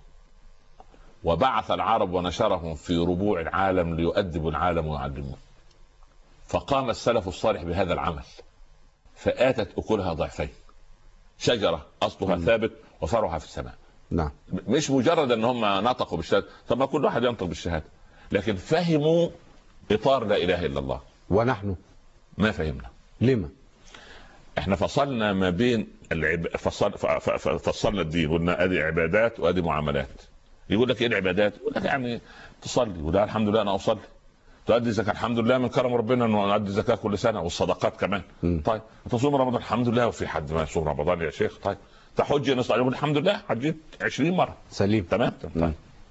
وبعث العرب ونشرهم في ربوع العالم ليؤدبوا العالم ويعلموه. فقام السلف الصالح بهذا العمل فآتت أكلها ضعفين. شجرة أصلها م. ثابت وفرعها في السماء. نعم. مش مجرد ان هم نطقوا بالشهاده، طب ما كل واحد ينطق بالشهاده، لكن فهموا اطار لا اله الا الله. ونحن ما فهمنا. لما؟ احنا فصلنا ما بين العب... فصل... ف... ف... فصلنا الدين، قلنا ادي عبادات وادي معاملات. يقول لك ايه العبادات؟ يقول لك يعني تصلي، وده الحمد لله انا اصلي. تؤدي الزكاه، الحمد لله من كرم ربنا انه نؤدي الزكاه كل سنه، والصدقات كمان. م. طيب تصوم رمضان، الحمد لله. وفي حد ما يصوم رمضان يا شيخ؟ طيب تحج نصلي، يقول الحمد لله حجيت عشرين مره. سليم. تمام. طيب.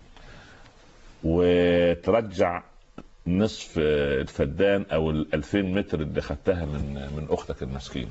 وترجع نصف الفدان او الألفين متر اللي خدتها من من اختك المسكينه.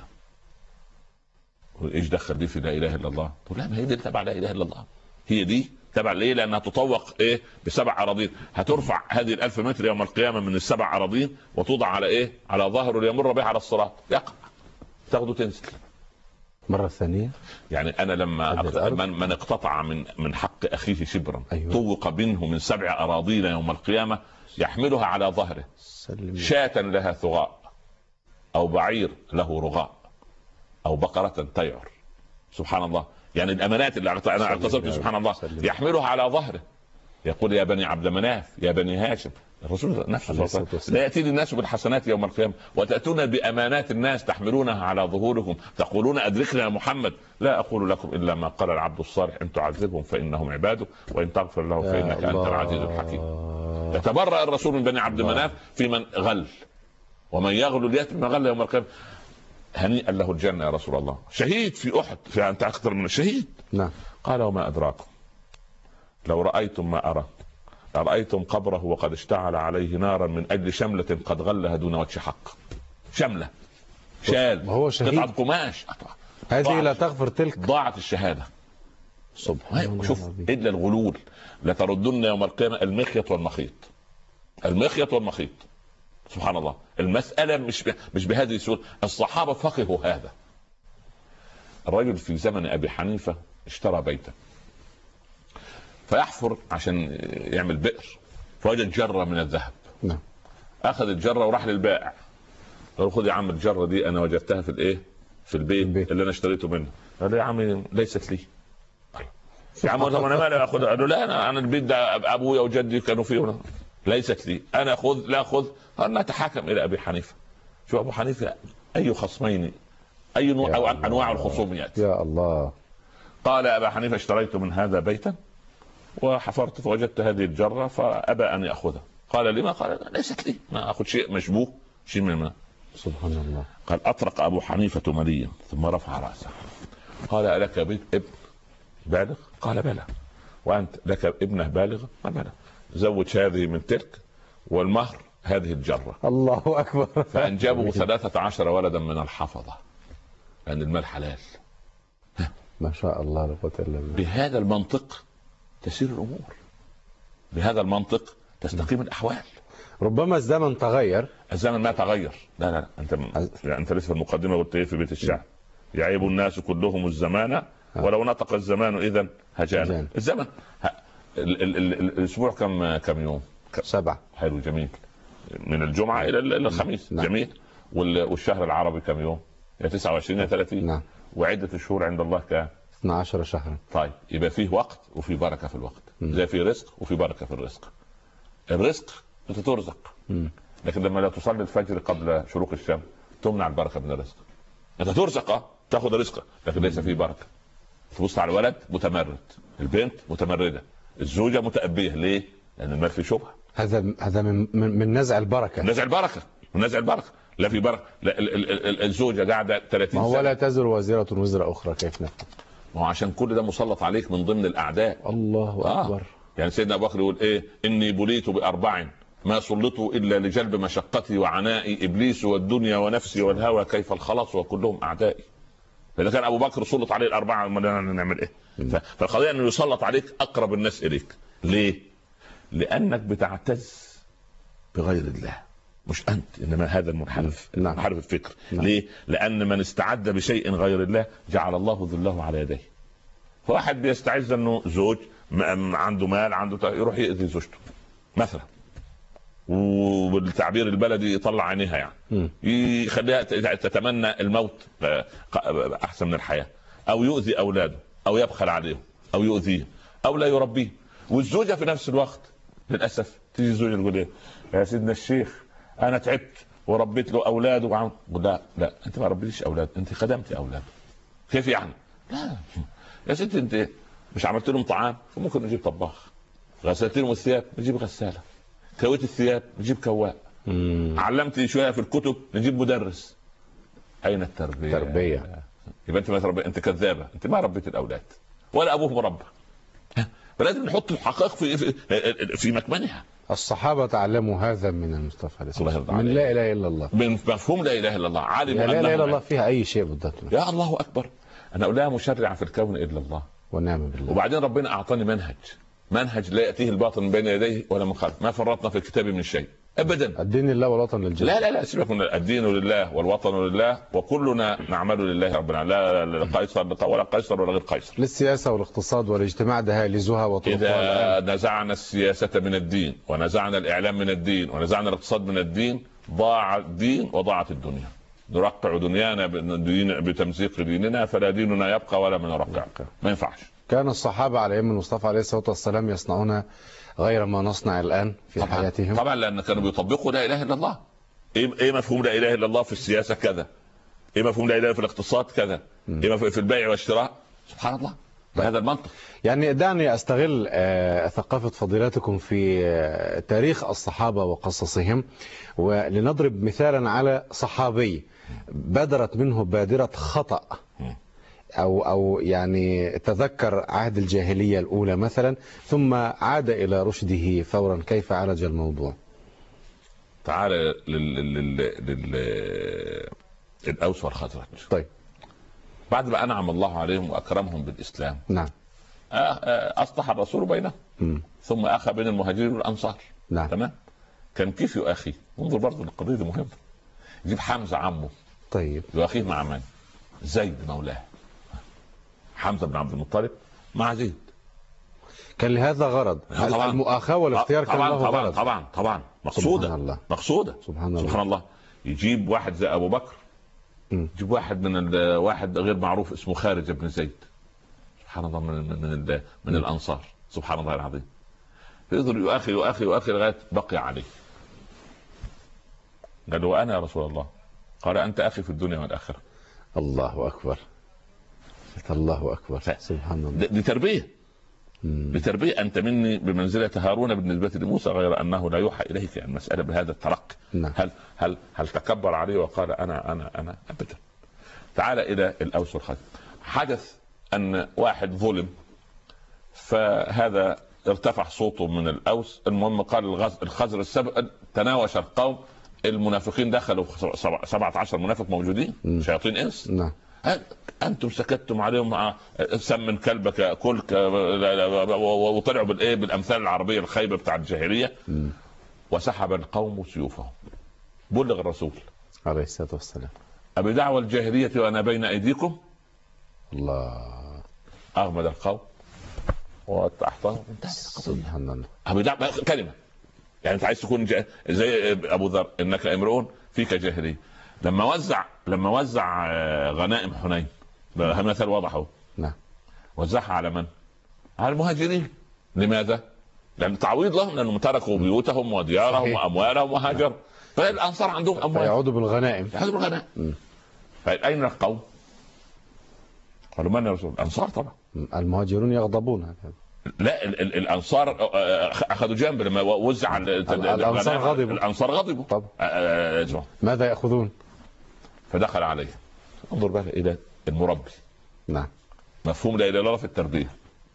وايش دخل دي في لا اله الا الله؟ تقول لا، ما هي دي تبع لا اله الا الله. هي دي تبع ليه؟ لانها تطوق ايه؟ بسبع اراضين. هترفع هذه الألف متر يوم القيامه من السبع اراضين وتوضع على ايه؟ على ظهره ليمر به على الصراط، يقع تاخده تنزل. مرة ثانية يعني أنا لما أقطع من, من اقتطع من من حق أخيه شبرا، أيوة. طوق منه من سبع أراضين يوم القيامة يحملها على ظهره. شاة لها ثغاء، أو بعير له رغاء، أو بقرة تيعر. سبحان الله. يعني الأمانات اللي أنا اعتصمت سبحان الله يحملها على ظهره. يقول يا بني عبد مناف يا بني هاشم. الرسول نفسه لا يأتي الناس بالحسنات يوم القيامة وتأتون بأمانات الناس تحملونها على ظهوركم تقولون أدركنا يا محمد. لا أقول لكم إلا ما قال العبد الصالح إن تعذبهم فإنهم عباده وإن تغفر له فإنك أنت العزيز الحكيم. يتبرأ الرسول من بني عبد مناف في من غل، ومن يغل اليتم من غل يوم القيامة. هنيئا له الجنة يا رسول الله. شهيد في أحد، في أنت أكثر من الشهيد. نعم. قال وما أدراكم لو رأيتم ما أرى رأيتم قبره وقد اشتعل عليه نارا من أجل شملة قد غلها دون وجه حق. شملة شال هو شهيد. قطعة قماش هذه لا تغفر تلك. ضاعت الشهادة. سبحان الله. شوف إلا الغلول. لتردن يوم القيامة المخيط والمخيط. المخيط والمخيط. سبحان الله. المسألة مش ب... مش بهذه السهولة. الصحابة فقهوا هذا. الرجل في زمن أبي حنيفة اشترى بيتا فيحفر عشان يعمل بئر، فوجد جرة من الذهب. نعم. اخذ الجرة وراح للبائع قال خذ يا عم الجرة دي انا وجدتها في الايه في البيت, البيت اللي انا اشتريته منه. قال يا عم ليست لي. يا عم انا مالي اخذها؟ قال له لا انا انا البيت ده ابويا وجدي كانوا فيه. ليست لي، انا خذ لا خذ، نتحاكم الى ابي حنيفه. شو ابو حنيفه اي خصمين، اي نوع او انواع الخصوميات. يا الله. قال ابا حنيفه اشتريت من هذا بيتا وحفرت فوجدت هذه الجره فابى ان ياخذها. قال لما؟ قال ليست لي، ما اخذ شيء مشبوه شيء من الماء. سبحان الله. قال اطرق ابو حنيفه مليا ثم رفع راسه قال الك ابن بالغ؟ قال بلى. وانت لك ابنه بالغ؟ قال بلى. زوج هذه من تلك والمهر هذه الجره. الله اكبر. فانجبوا ثلاثة عشر ولدا من الحفظه لان المال حلال. ما شاء الله لا قوه الا بالله. بهذا المنطق تسير الامور، بهذا المنطق تستقيم الاحوال. ربما الزمن تغير. الزمن ما تغير. لا لا انت يعني انت لسه في المقدمه قلت ايه في بيت الشعر؟ يعيب الناس كلهم الزمان ولو نطق الزمان اذا هجانا. الزمن ه... ال... ال... ال... الاسبوع كم كم يوم؟ سبعة. حلو جميل. من الجمعه الى الخميس. نعم. جميل. وال... والشهر العربي كم يوم؟ يا تسعة وعشرين يا ثلاثين. نعم. وعده الشهور عند الله كام؟ اثنا عشر شهرا. طيب يبقى فيه وقت وفي بركه في الوقت. م. زي في رزق وفي بركه في الرزق. الرزق انت ترزق، م. لكن لما لا تصلي الفجر قبل شروق الشمس تمنع البركه من الرزق. انت ترزق اه تاخذ رزقك لكن ليس فيه بركه. تبص على الولد متمرد، البنت متمرده، الزوجه متأبيه. ليه؟ لان المال فيه شبهه. هذا هذا من من نزع البركه. نزع البركه، من نزع البركه. لا في بركه. لا ال ال ال الزوجه قاعده ثلاثين سنه. ما هو لا تزر وازره وزر اخرى. كيف نفهم؟ ما هو عشان كل ده مسلط عليك من ضمن الاعداء. الله اكبر. آه. يعني سيدنا ابو بكر يقول ايه؟ اني بليت باربع ما سلطوا الا لجلب مشقتي وعنائي، ابليس والدنيا ونفسي والهوى كيف الخلاص وكلهم اعدائي. فاذا كان ابو بكر سلط عليه الاربعه نعمل ايه؟ فالقضيه انه يسلط عليك اقرب الناس اليك. ليه؟ لانك بتعتز بغير الله، مش انت انما هذا المنحرف. نعم. منحرف الفكر. نعم. ليه؟ لان من استعد بشيء غير الله جعل الله ذله على يديه. فواحد بيستعز انه زوج عنده مال عنده يروح يؤذي زوجته مثلا، وبالتعبير البلدي يطلع عينيها يعني، يخليها تتمنى الموت احسن من الحياه، او يؤذي اولاده، او يبخل عليهم، او يؤذيهم، او لا يربيه. والزوجه في نفس الوقت للاسف تيجي الزوجه تقول ايه؟ يا سيدنا الشيخ انا تعبت وربيت له اولاده وعم... لا لا انت ما ربيتش اولاد، انت خدمتي اولاده. كيف يعني؟ لا يا ستي انت مش عملت لهم طعام فممكن نجيب طباخ، غسلت لهم الثياب نجيب غساله، كويت الثياب نجيب كواء، علمت شويه في الكتب نجيب مدرس. اين التربيه؟ تربيه. يبقى انت ما تربي، انت كذابه، انت ما ربيت الاولاد ولا ابوهم ربى. فلازم نحط الحقائق في في, في مكمنها. الصحابه تعلموا هذا من المصطفى عليه الصلاه والسلام، من لا اله الا الله، من مفهوم لا اله الا الله. عالم لا اله الا الله فيها اي شيء بالضبط. يا الله اكبر. انا لا مشرع في الكون الا الله ونعم بالله. وبعدين ربنا اعطاني منهج، منهج لا ياتيه الباطل من بين يديه ولا من خلفه، ما فرطنا في الكتاب من شيء ابدا. الدين لله والوطن للجميع. لا لا لا سيبك من الدين لله والوطن لله وكلنا نعمل لله ربنا، لا لقيصر ولا قيصر ولا غير قيصر. للسياسه والاقتصاد والاجتماع دهاليزها وطرقها. اذا نزعنا السياسه من الدين ونزعنا الاعلام من الدين ونزعنا الاقتصاد من الدين ضاع الدين وضاعت الدنيا. نرقع دنيانا بتمزيق ديننا فلا ديننا يبقى ولا من نرقع. ما ينفعش. كان الصحابه على ايام المصطفى عليه الصلاه والسلام يصنعون غير ما نصنع الان في طبعًا حياتهم. طبعا لان كانوا بيطبقوا لا اله الا الله. ايه ايه مفهوم لا اله الا الله في السياسه كذا، ايه مفهوم لا اله في الاقتصاد كذا، ايه مفهوم في البيع والشراء. سبحان الله بهذا المنطق. يعني دعني استغل ثقافه فضيلتكم في تاريخ الصحابه وقصصهم ولنضرب مثالا على صحابي بدرت منه بادره خطأ أو أو يعني تذكر عهد الجاهلية الأولى مثلا ثم عاد إلى رشده فورا، كيف عالج الموضوع؟ تعال لل لل لل الأوس والخزرج. طيب بعد ما أنعم الله عليهم وأكرمهم بالإسلام. نعم. أصلح الرسول بينهم م. ثم أخى بين المهاجرين والأنصار. نعم. تمام. كان كيف يؤخي؟ انظر برضه القضية دي مهمة. يجيب حمزة عمه. طيب. يؤخيه مع من؟ زيد مولاه. حمزة بن عبد المطلب مع زيد. كان لهذا غرض. طبعا. المؤاخاة والاختيار كان له غرض. طبعا طبعا مقصودة. سبحان الله. مقصودة. سبحان الله. سبحان الله. يجيب واحد زي أبو بكر. م. يجيب واحد من واحد غير معروف اسمه خارج بن زيد. سبحان الله من من من, من الأنصار. سبحان الله العظيم. فضل يؤخر يؤخر يؤخر لغايه بقي عليه. قال له انا يا رسول الله. قال انت اخي في الدنيا والاخره. الله اكبر، الله اكبر، سبحان الله. دي تربيه، بتربيه. انت مني بمنزله هارون بالنسبه لموسى، غير انه لا يوحى اليك المساله بهذا الترقي. نعم. هل هل هل تكبر عليه وقال انا انا انا ابدا. تعال الى الاوس والخزرج. حدث ان واحد ظلم، فهذا ارتفع صوته من الاوس. المهم قال الخزرج السبع تناوش القوم، المنافقين دخلوا سبعة عشر منافق موجودين، م. شياطين انس. نعم. انتم سكتتم عليهم مع سمن كلبك كلك، وطلعوا بالايه بالامثال العربيه الخايبه بتاع الجاهليه. م. وسحب القوم سيوفهم. بلغ الرسول عليه الصلاه والسلام ابي دعوى الجاهليه وانا بين ايديكم. الله. اغمد القوم وتحتهم. سبحان الله. ابي دعوى كلمه، يعني انت عايز تكون زي ابو ذر انك امرؤ فيك جاهليه. لما وزع لما وزع غنائم حنين، مثل واضح. نعم. وزعها على من؟ على المهاجرين. لماذا؟ لان تعويض لهم، لانهم تركوا بيوتهم وديارهم واموالهم وهاجروا. فالانصار عندهم اموال، يعودوا بالغنائم. يعودوا بالغنائم. فاين القوم؟ قالوا من يا رسول؟ الانصار طبعا. المهاجرون يغضبون. لا ال ال الانصار اخذوا جنب لما وزع الانصار غضبوا. الانصار غضبوا طبعا. ماذا ياخذون؟ فدخل عليه. انظر بقى الى المربي. نعم. مفهوم لا اله الا الله في التربيه.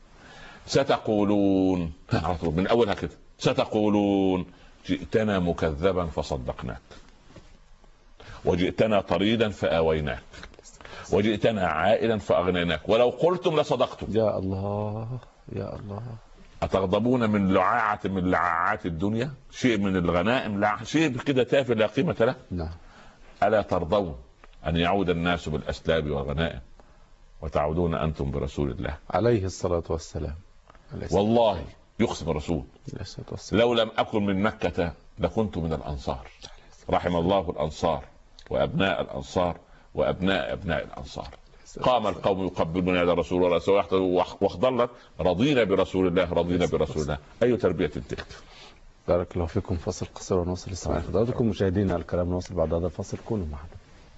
ستقولون من اولها كده، ستقولون جئتنا مكذبا فصدقناك، وجئتنا طريدا فآويناك، وجئتنا عائلا فأغنيناك، ولو قلتم لصدقتم. يا الله يا الله. أتغضبون من لعاعة من لعاعات الدنيا، شيء من الغنائم، لا شيء كده تافه لا قيمة له. نعم. ألا ترضون أن يعود الناس بالأسلاب والغنائم وتعودون أنتم برسول الله عليه الصلاة والسلام؟ والله يقسم الرسول لو لم أكن من مكة لكنت من الأنصار. رحم الله الأنصار وأبناء الأنصار وأبناء أبناء الأنصار. قام القوم يقبلون يد الرسول واخضلت رضينا برسول الله رضينا برسول الله. أي تربية تلك. بارك الله فيكم. فصل قصير ونوصل للسماع حضراتكم. مشاهدينا الكرام نوصل بعد هذا الفصل، كونوا معنا.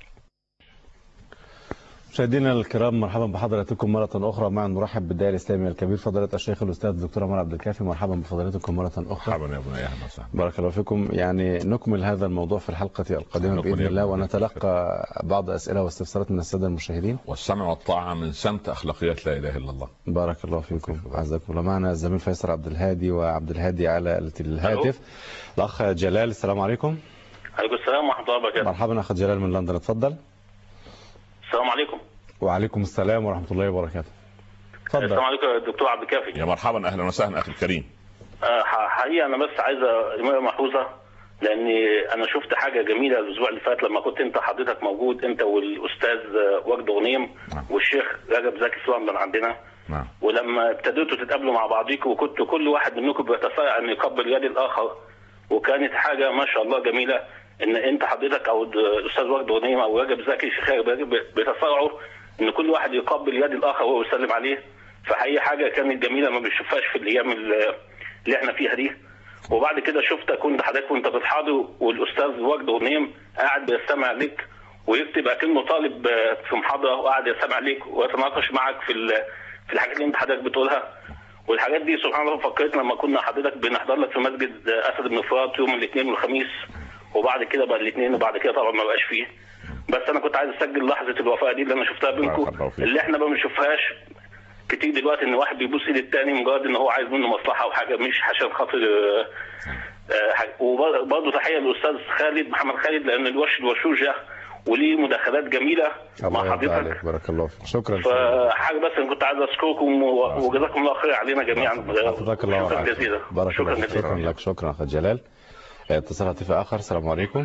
مشاهدينا الكرام مرحبا بحضراتكم مرة أخرى. معنا نرحب بالداعية الإسلامي الكبير فضيلة الشيخ الأستاذ الدكتور عمر عبد الكافي. مرحبا بفضيلتكم مرة أخرى. مرحبا يا ابني، أهلا وسهلا. بارك الله فيكم. يعني نكمل هذا الموضوع في الحلقة القادمة بإذن الله، ونتلقى بعض أسئلة واستفسارات من السادة المشاهدين. والسمع والطاعة من سمت أخلاقيات لا إله إلا الله. بارك الله فيكم. أعزكم الله. معنا الزميل فيصل عبد الهادي وعبد الهادي على الهاتف. الأخ جلال، السلام عليكم. عليكم السلام ورحمة الله وبركاته. مرحبا أخ جلال من لندن، اتفضل. السلام عليكم. وعليكم السلام ورحمة الله وبركاته. تفضل. السلام عليكم يا دكتور عبد الكافي. يا مرحبا، أهلا وسهلا أخي الكريم. أه حقيقة أنا بس عايز ملحوظة، لأني أنا شفت حاجة جميلة الأسبوع اللي فات لما كنت أنت حضرتك موجود، أنت والأستاذ وجد غنيم والشيخ رجب زكي في لندن عندنا. نعم. ولما ابتديتوا تتقابلوا مع بعضيكم وكنتوا كل واحد منكم بيتسارع أن يقبل يد الآخر، وكانت حاجة ما شاء الله جميلة ان انت حضرتك او الاستاذ وجد غنيم او رجب زكي شيخ بيتصارعوا ان كل واحد يقبل يد الاخر وهو يسلم عليه. فحقيقة حاجه كانت جميله ما بنشوفهاش في الايام اللي احنا فيها دي. وبعد كده شفت كنت حضرتك وانت بتحاضر والاستاذ وجد غنيم قاعد بيستمع لك ويكتب اكنه طالب في محاضره، وقاعد يستمع لك ويتناقش معك في في الحاجات اللي انت حضرتك بتقولها. والحاجات دي سبحان الله فكرتنا لما كنا حضرتك بنحضر لك في مسجد اسد بن فرات يوم الاثنين والخميس، وبعد كده بقى الاثنين، وبعد كده طبعا ما بقاش فيه. بس انا كنت عايز اسجل لحظه الوفاه دي اللي انا شفتها بينكم، اللي احنا ما بنشوفهاش كتير دلوقتي، ان واحد بيبص ايد الثاني مجرد ان هو عايز منه مصلحه او حاجه، مش عشان خاطر حاجه. وبرضه تحيه للاستاذ خالد محمد خالد، لان الوش الوشوش ده وليه مداخلات جميله مع حضرتك. بارك الله فيك. شكرا. فحاجه بس انا كنت عايز اشكركم وجزاكم الله خير علينا جميعا. جزاك الله خير. جزيلا. بارك الله فيك. شكرا لك. شكرا اخ جلال. اتصال هاتفي اخر. السلام عليكم.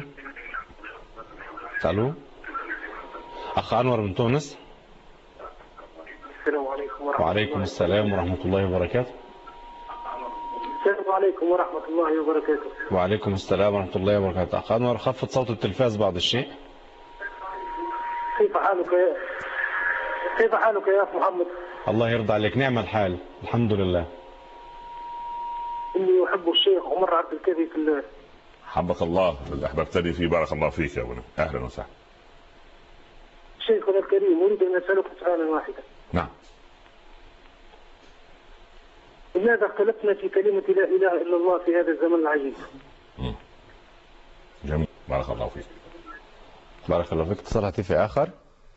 الو اخ انور من تونس. السلام عليكم ورحمه الله. وعليكم السلام ورحمه الله وبركاته. السلام عليكم ورحمه الله وبركاته. وعليكم السلام ورحمه الله وبركاته. اخ انور، خفض صوت التلفاز بعض الشيء. كيف حالك يا كيف حالك يا اخ محمد؟ الله يرضى عليك. نعم الحال، الحمد لله. اني أحب الشيخ عمر عبد الكافي في الله. حبك الله اللي أحببتني فيه، بارك الله فيك يا ابونا، أهلا وسهلا. شيخنا الكريم، أريد أن أسألك سؤالا واحدا. نعم. لماذا اختلفنا في كلمة لا إله إلا الله في هذا الزمن العجيب؟ مم. جميل، بارك الله فيك. بارك الله فيك. اتصال هاتفي آخر.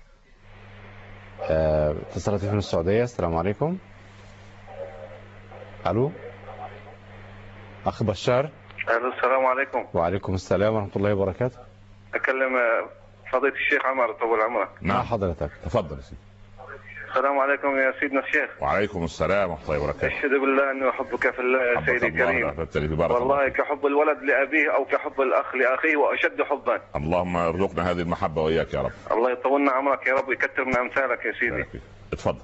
آه، اتصال هاتفي من السعودية. السلام عليكم. ألو أخ بشار. السلام عليكم. وعليكم السلام ورحمة الله وبركاته. أكلم فضيلة الشيخ عمر طول عمرك. نعم حضرتك، تفضل يا سيدي. السلام عليكم يا سيدنا الشيخ. وعليكم السلام ورحمة الله وبركاته. أشهد بالله أني أحبك في الله يا سيدي الكريم، والله كحب الولد لأبيه أو كحب الأخ لأخيه وأشد حبا. اللهم ارزقنا هذه المحبة وإياك يا رب. الله يطولنا عمرك يا رب ويكثر من أمثالك يا سيدي. اتفضل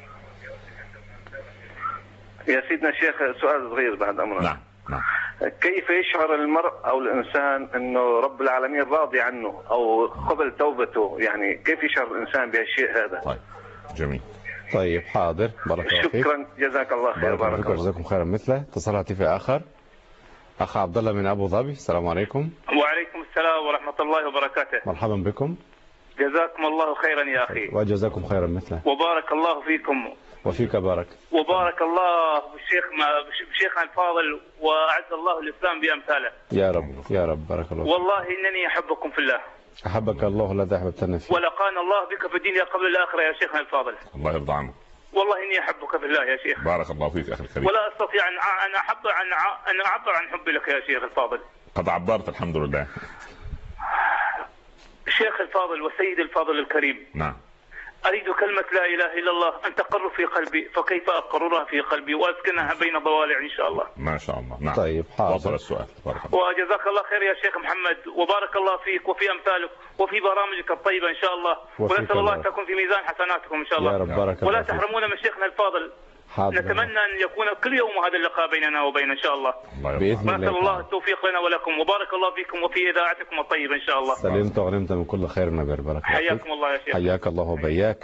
يا سيدنا الشيخ. سؤال صغير بعد أمرك. نعم نعم. كيف يشعر المرء أو الإنسان أنه رب العالمين راضي عنه أو قبل توبته؟ يعني كيف يشعر الإنسان بهالشيء هذا؟ طيب جميل. طيب حاضر، بارك الله فيك. شكرا، جزاك الله خير. بارك الله فيك وجزاكم خيرا مثله. اتصال هاتفي آخر. أخ عبد الله من أبو ظبي. السلام عليكم. وعليكم السلام ورحمة الله وبركاته. مرحبا بكم. جزاكم الله خيرا يا أخي. وجزاكم خيرا مثله. وبارك الله فيكم. وفيك بارك. وبارك الله بالشيخ بشيخنا الفاضل، وأعز الله الإسلام بأمثاله. يا رب يا رب، بارك الله فيك. والله إنني أحبكم في الله. أحبك الله الذي أحببتنا فيه. ولقانا الله بك في الدنيا قبل الآخرة يا شيخنا الفاضل. الله يرضى عنك. والله إني أحبك في الله يا شيخ. بارك الله فيك أخي الكريم. ولا أستطيع أن أن أحب عن أن أعبر عن حبي لك يا شيخ الفاضل. قد عبرت الحمد لله. الشيخ الفاضل والسيد الفاضل الكريم. نعم. أريد كلمة لا إله إلا الله أن تقر في قلبي، فكيف أقررها في قلبي وأسكنها بين ضوالع إن شاء الله. ما شاء الله. نعم. طيب حاضر. وصل السؤال. بارك الله. وجزاك الله خير يا شيخ محمد، وبارك الله فيك وفي أمثالك وفي برامجك الطيبة إن شاء الله، ونسأل الله أن تكون في ميزان حسناتكم إن شاء الله. يا رب بارك الله. ولا تحرمونا من شيخنا الفاضل. حاضر. نتمنى أن يكون كل يوم هذا اللقاء بيننا وبين إن شاء الله. بإذن الله. ونسأل الله التوفيق لنا ولكم، وبارك الله فيكم وفي إذاعتكم الطيبة إن شاء الله. سلمت وغنمت من كل خير ونبر. بارك الله. حياكم الله يا شيخ. حياك الله وبياك.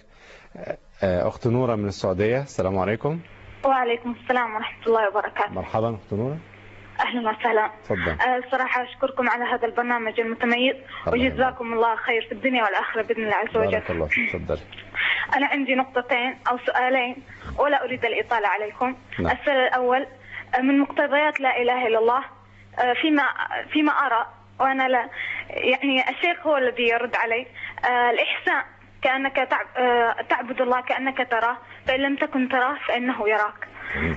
أخت نورة من السعودية. السلام عليكم. وعليكم السلام ورحمة الله وبركاته. مرحبا أخت نورة. أهلا وسهلا. تفضل. الصراحة أشكركم على هذا البرنامج المتميز، وجزاكم الله خير في الدنيا والآخرة بإذن الله عز وجل. بارك الله فيك. تفضل. أنا عندي نقطتين أو سؤالين ولا أريد الإطالة عليكم. نعم. السؤال الأول، من مقتضيات لا إله إلا الله فيما فيما أرى، وأنا لا يعني الشيخ هو الذي يرد علي، الإحسان كأنك تعبد الله كأنك تراه، فإن لم تكن تراه فإنه يراك.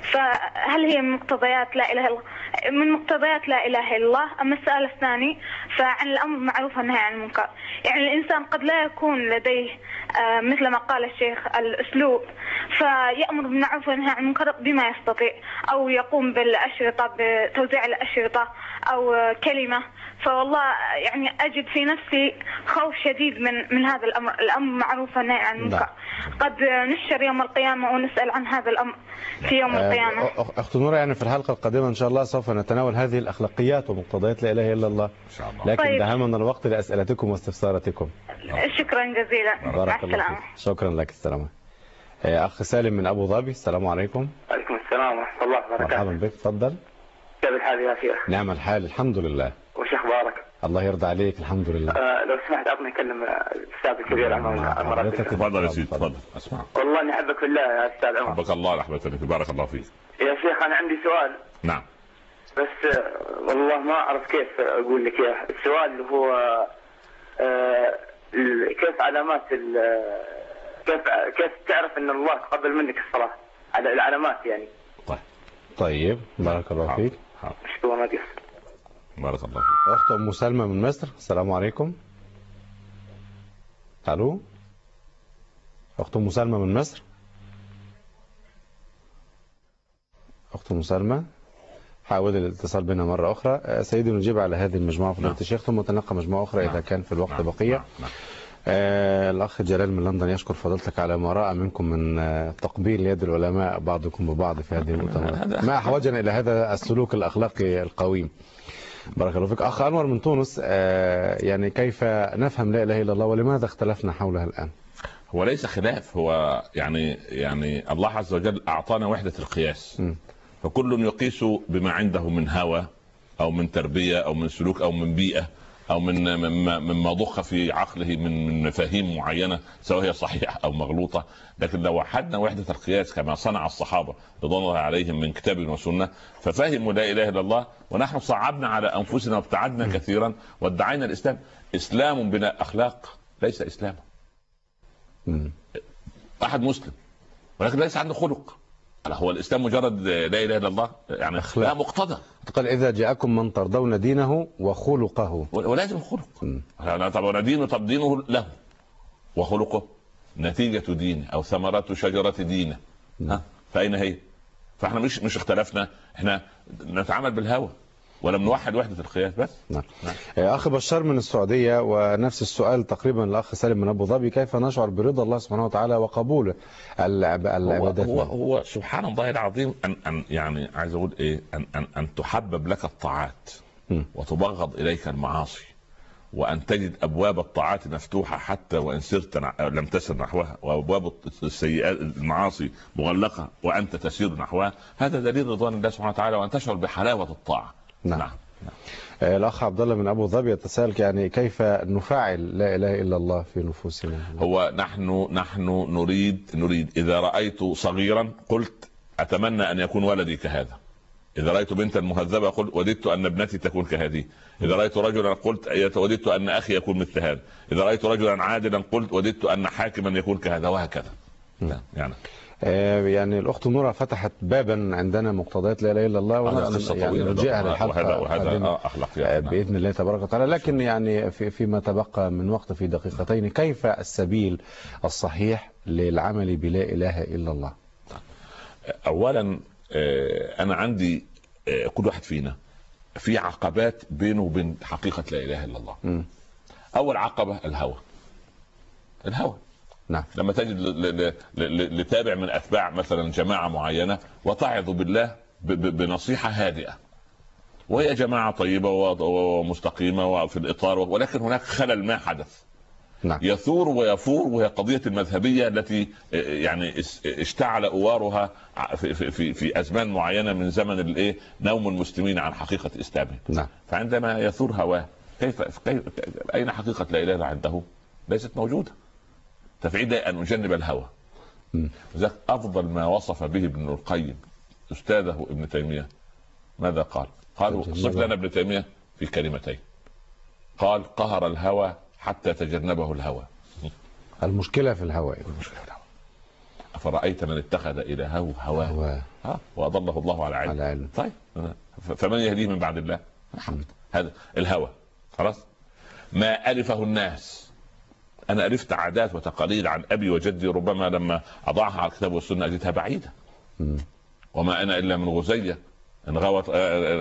فهل هي من مقتضيات لا إله إلا الله من مقتضيات لا إله إلا الله؟ أما السؤال الثاني فعن الأمر معروف والنهي عن المنكر. يعني الإنسان قد لا يكون لديه مثل ما قال الشيخ الأسلوب، فيأمر بالمعروف والنهي عن المنكر بما يستطيع، أو يقوم بالأشرطة بتوزيع الأشرطة أو كلمة. فوالله يعني أجد في نفسي خوف شديد من من هذا الأمر، الأمر معروف والنهي عن المنكر. قد نشر يوم القيامة ونسأل عن هذا الأمر في يوم القيامة. أخت نورة، يعني في الحلقة القادمة إن شاء الله سوف نتناول هذه الأخلاقيات ومقتضيات لا إله إلا الله إن شاء الله. لكن طيب. دهمنا الوقت لأسئلتكم واستفساراتكم. شكرا جزيلا. بارك الله فيك. شكرا لك. السلام. أخ سالم من أبو ظبي. السلام عليكم. وعليكم السلام ورحمة الله وبركاته. مرحبا بك. تفضل. كيف الحال يا شيخ؟ نعم الحال الحمد لله. وش أخبارك؟ الله يرضى عليك. الحمد لله. آه لو سمحت أعطني أكلم الأستاذ الكبير عمر. تفضل يا سيدي تفضل. أسمع. والله إني أحبك في الله يا أستاذ عمر. حبك الله رحمتك. بارك الله فيك. يا شيخ أنا عندي سؤال. نعم. بس والله ما أعرف كيف أقول لك إياه. السؤال اللي هو آه كيف علامات كيف كيف تعرف إن الله تقبل منك الصلاة؟ على العلامات يعني. طيب. طيب بارك الله فيك. شكرا ما قصر. بارك الله فيك. أخت أم سلمى من مصر. السلام عليكم. ألو. أخت أم سلمى من مصر. أخت أم سلمى، حاول الاتصال بنا مرة أخرى. سيدي نجيب على هذه المجموعة فضيلة الشيخ، ثم تنقى مجموعة أخرى إذا كان في الوقت بقية. نعم. نعم. آه الأخ جلال من لندن يشكر فضيلتك على ما رأى منكم من آه تقبيل يد العلماء بعضكم ببعض في هذه المؤتمرات، ما أحوجنا إلى هذا السلوك الأخلاقي القويم. بارك الله فيك. أخ أنور من تونس، آه يعني كيف نفهم لا إله إلا الله ولماذا اختلفنا حولها الآن؟ هو ليس خلاف، هو يعني يعني الله عز وجل أعطانا وحدة القياس. م. فكل يقيس بما عنده من هوى او من تربيه او من سلوك او من بيئه او من مما ضخ في عقله من من مفاهيم معينه سواء هي صحيحه او مغلوطه. لكن لو وحدنا وحده القياس كما صنع الصحابه رضوان الله عليهم من كتاب وسنه ففهموا لا اله الا الله، ونحن صعبنا على انفسنا وابتعدنا كثيرا وادعينا الاسلام. اسلام بلا اخلاق ليس اسلاما. احد مسلم ولكن ليس عنده خلق، هو الاسلام مجرد لا اله الا الله يعني لا مقتضى. قال اذا جاءكم من ترضون دينه وخلقه، ولازم خلق. طب دينه طب دينه له وخلقه نتيجه دينه او ثمرات شجره دينه. ها فاين هي؟ فاحنا مش مش اختلفنا، احنا نتعامل بالهوى ولم نوحد وحده القياس بس. نعم. نعم. اخ بشار من السعوديه، ونفس السؤال تقريبا الاخ سالم من ابو ظبي، كيف نشعر برضا الله سبحانه وتعالى وقبوله العبادات؟ هو, هو, هو سبحان الله العظيم ان ان يعني عايز اقول ايه، ان ان, أن تحبب لك الطاعات م. وتبغض اليك المعاصي، وان تجد ابواب الطاعات مفتوحه حتى وان سرت لم تسر نحوها، وابواب السيئات المعاصي مغلقه وانت تسير نحوها. هذا دليل رضوان الله سبحانه وتعالى، وان تشعر بحلاوه الطاعه. نعم. نعم. نعم. الاخ عبد الله من ابو ظبي يتساءل يعني كيف نفعل لا اله الا الله في نفوسنا؟ هو نحن نحن نريد نريد اذا رايت صغيرا قلت اتمنى ان يكون ولدي كهذا. اذا رايت بنتا مهذبه قلت وددت ان ابنتي تكون كهذه. اذا رايت رجلا قلت وددت ان اخي يكون مثل هذا. اذا رايت رجلا عادلا قلت وددت ان حاكما يكون كهذا، وهكذا. نعم. يعني يعني الأخت نورة فتحت بابا عندنا مقتضيات لا إله إلا الله، ونحن يعني نرجعها للحلقة وهذا أخلاقيات بإذن الله تبارك وتعالى. لكن يعني في فيما تبقى من وقت في دقيقتين، كيف السبيل الصحيح للعمل بلا إله إلا الله؟ أولا أنا عندي كل واحد فينا في عقبات بينه وبين حقيقة لا إله إلا الله. م. أول عقبة الهوى. الهوى نعم. لما تجد لتابع من اتباع مثلا جماعه معينه وتعظ بالله بنصيحه هادئه، وهي جماعه طيبه ومستقيمه وفي الاطار، ولكن هناك خلل ما حدث. نعم. يثور ويفور، وهي قضيه المذهبيه التي يعني اشتعل اوارها في في في ازمان معينه من زمن الايه نوم المسلمين عن حقيقه اسلامهم. نعم. فعندما يثور هواه كيف, كيف اين حقيقه لا اله الا عنده؟ ليست موجوده. تفعيل ان نجنب الهوى. ذاك افضل ما وصف به ابن القيم استاذه ابن تيميه. ماذا قال؟ قال صف لنا ابن تيميه في كلمتين. قال قهر الهوى حتى تجنبه الهوى. المشكله في الهوى. المشكله في الهوى. افرايت من اتخذ الهه هواه ها واضله الله على علم. على علم. طيب فمن يهديه من بعد الله؟ هذا الهوى. خلاص. ما الفه الناس. أنا عرفت عادات وتقاليد عن أبي وجدي، ربما لما أضعها على الكتاب والسنة أجدها بعيدة. م. وما أنا إلا من غزية إن غوت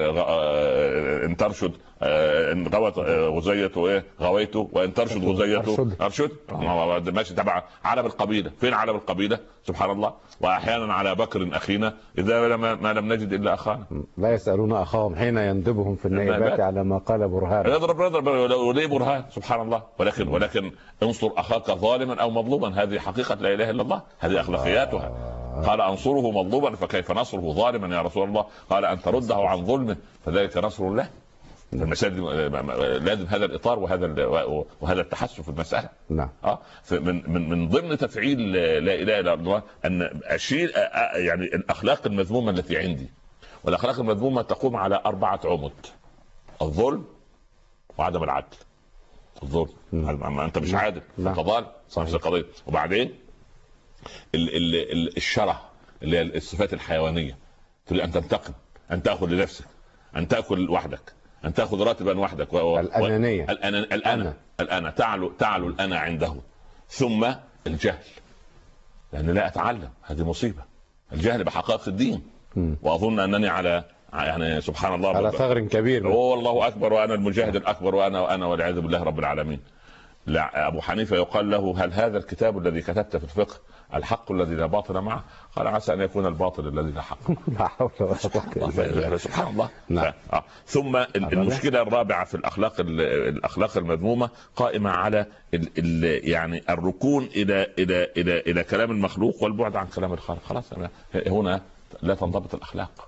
إن ترشد إن غوت غزية غويت، وإن ترشد غزية أرشد. ماشي تبع علم القبيلة. فين علم القبيلة؟ سبحان الله. وأحيانا على بكر أخينا إذا ما لم نجد إلا أخانا. لا يسألون أخاهم حين يندبهم في النائبات على ما قال برهان. يضرب يضرب وليه برهان. سبحان الله. ولكن ولكن انصر أخاك ظالما أو مظلوما، هذه حقيقة لا إله إلا الله، هذه أخلاقياتها. قال انصره مظلوما فكيف نصره ظالما يا رسول الله؟ قال ان ترده عن ظلمه فذلك نصر الله. المسائل لازم هذا الاطار وهذا وهذا التحسن في المساله. نعم. اه من من من ضمن تفعيل لا اله الا الله ان اشيل يعني الاخلاق المذمومه التي عندي. والاخلاق المذمومه تقوم على اربعه عمد: الظلم وعدم العدل. الظلم ما انت مش عادل انت ظالم، نفس القضيه. وبعدين ال ال ال الشره اللي هي الصفات الحيوانيه، تريد ان تنتقم، ان تاخذ لنفسك، ان تاكل وحدك، ان تاخذ راتبا وحدك. و... الانانيه. و... الأنا... الانا الانا تعلو تعلو الانا عنده. ثم الجهل، لان لا اتعلم، هذه مصيبه. الجهل بحقائق الدين. م. واظن انني على يعني سبحان الله على ثغر كبير. هو الله اكبر وانا المجاهد الاكبر وانا وانا والعياذ بالله رب العالمين. لا أبو حنيفة يقال له: هل هذا الكتاب الذي كتبت في الفقه الحق الذي لا باطل معه؟ قال: عسى أن يكون الباطل الذي لا حق. لا حول ولا قوة إلا بالله. سبحان الله. نعم. ف... ثم المشكلة الرابعة في الأخلاق الأخلاق المذمومة قائمة على ال... ال... يعني الركون إلى إلى إلى إلى كلام المخلوق والبعد عن كلام الخالق. خلاص هنا لا تنضبط الأخلاق.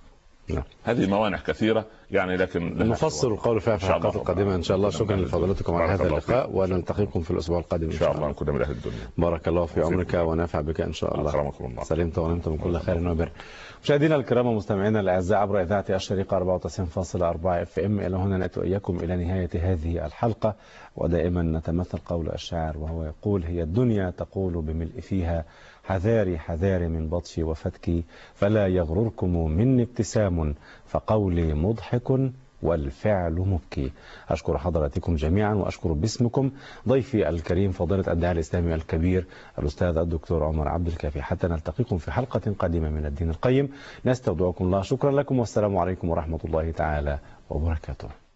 نعم. هذه موانع كثيرة يعني، لكن نفصل القول فيها في الحلقات القادمة إن شاء الله. شكرا لفضيلتكم على هذا اللقاء، ونلتقيكم في الأسبوع القادم إن شاء الله. إن شاء الله نكون من أهل الدنيا. بارك الله في عمرك ونفع بك إن شاء الله. أكرمكم الله. سلمت ونمت من كل خير وبر. مشاهدينا الكرام ومستمعينا الأعزاء عبر إذاعة الشريقة أربعة وتسعين فاصلة أربعة اف ام، إلى هنا نأتي إياكم إلى نهاية هذه الحلقة. ودائما نتمثل قول الشاعر وهو يقول: هي الدنيا تقول بملء فيها حذاري حذاري من بطشي وفتكي، فلا يغرركم مني ابتسام فقولي مضحك والفعل مبكي. أشكر حضراتكم جميعا، وأشكر باسمكم ضيفي الكريم فضيلة الداعية الإسلامي الكبير الأستاذ الدكتور عمر عبد الكافي. حتى نلتقيكم في حلقة قادمة من الدين القيم، نستودعكم الله. شكرا لكم والسلام عليكم ورحمة الله تعالى وبركاته.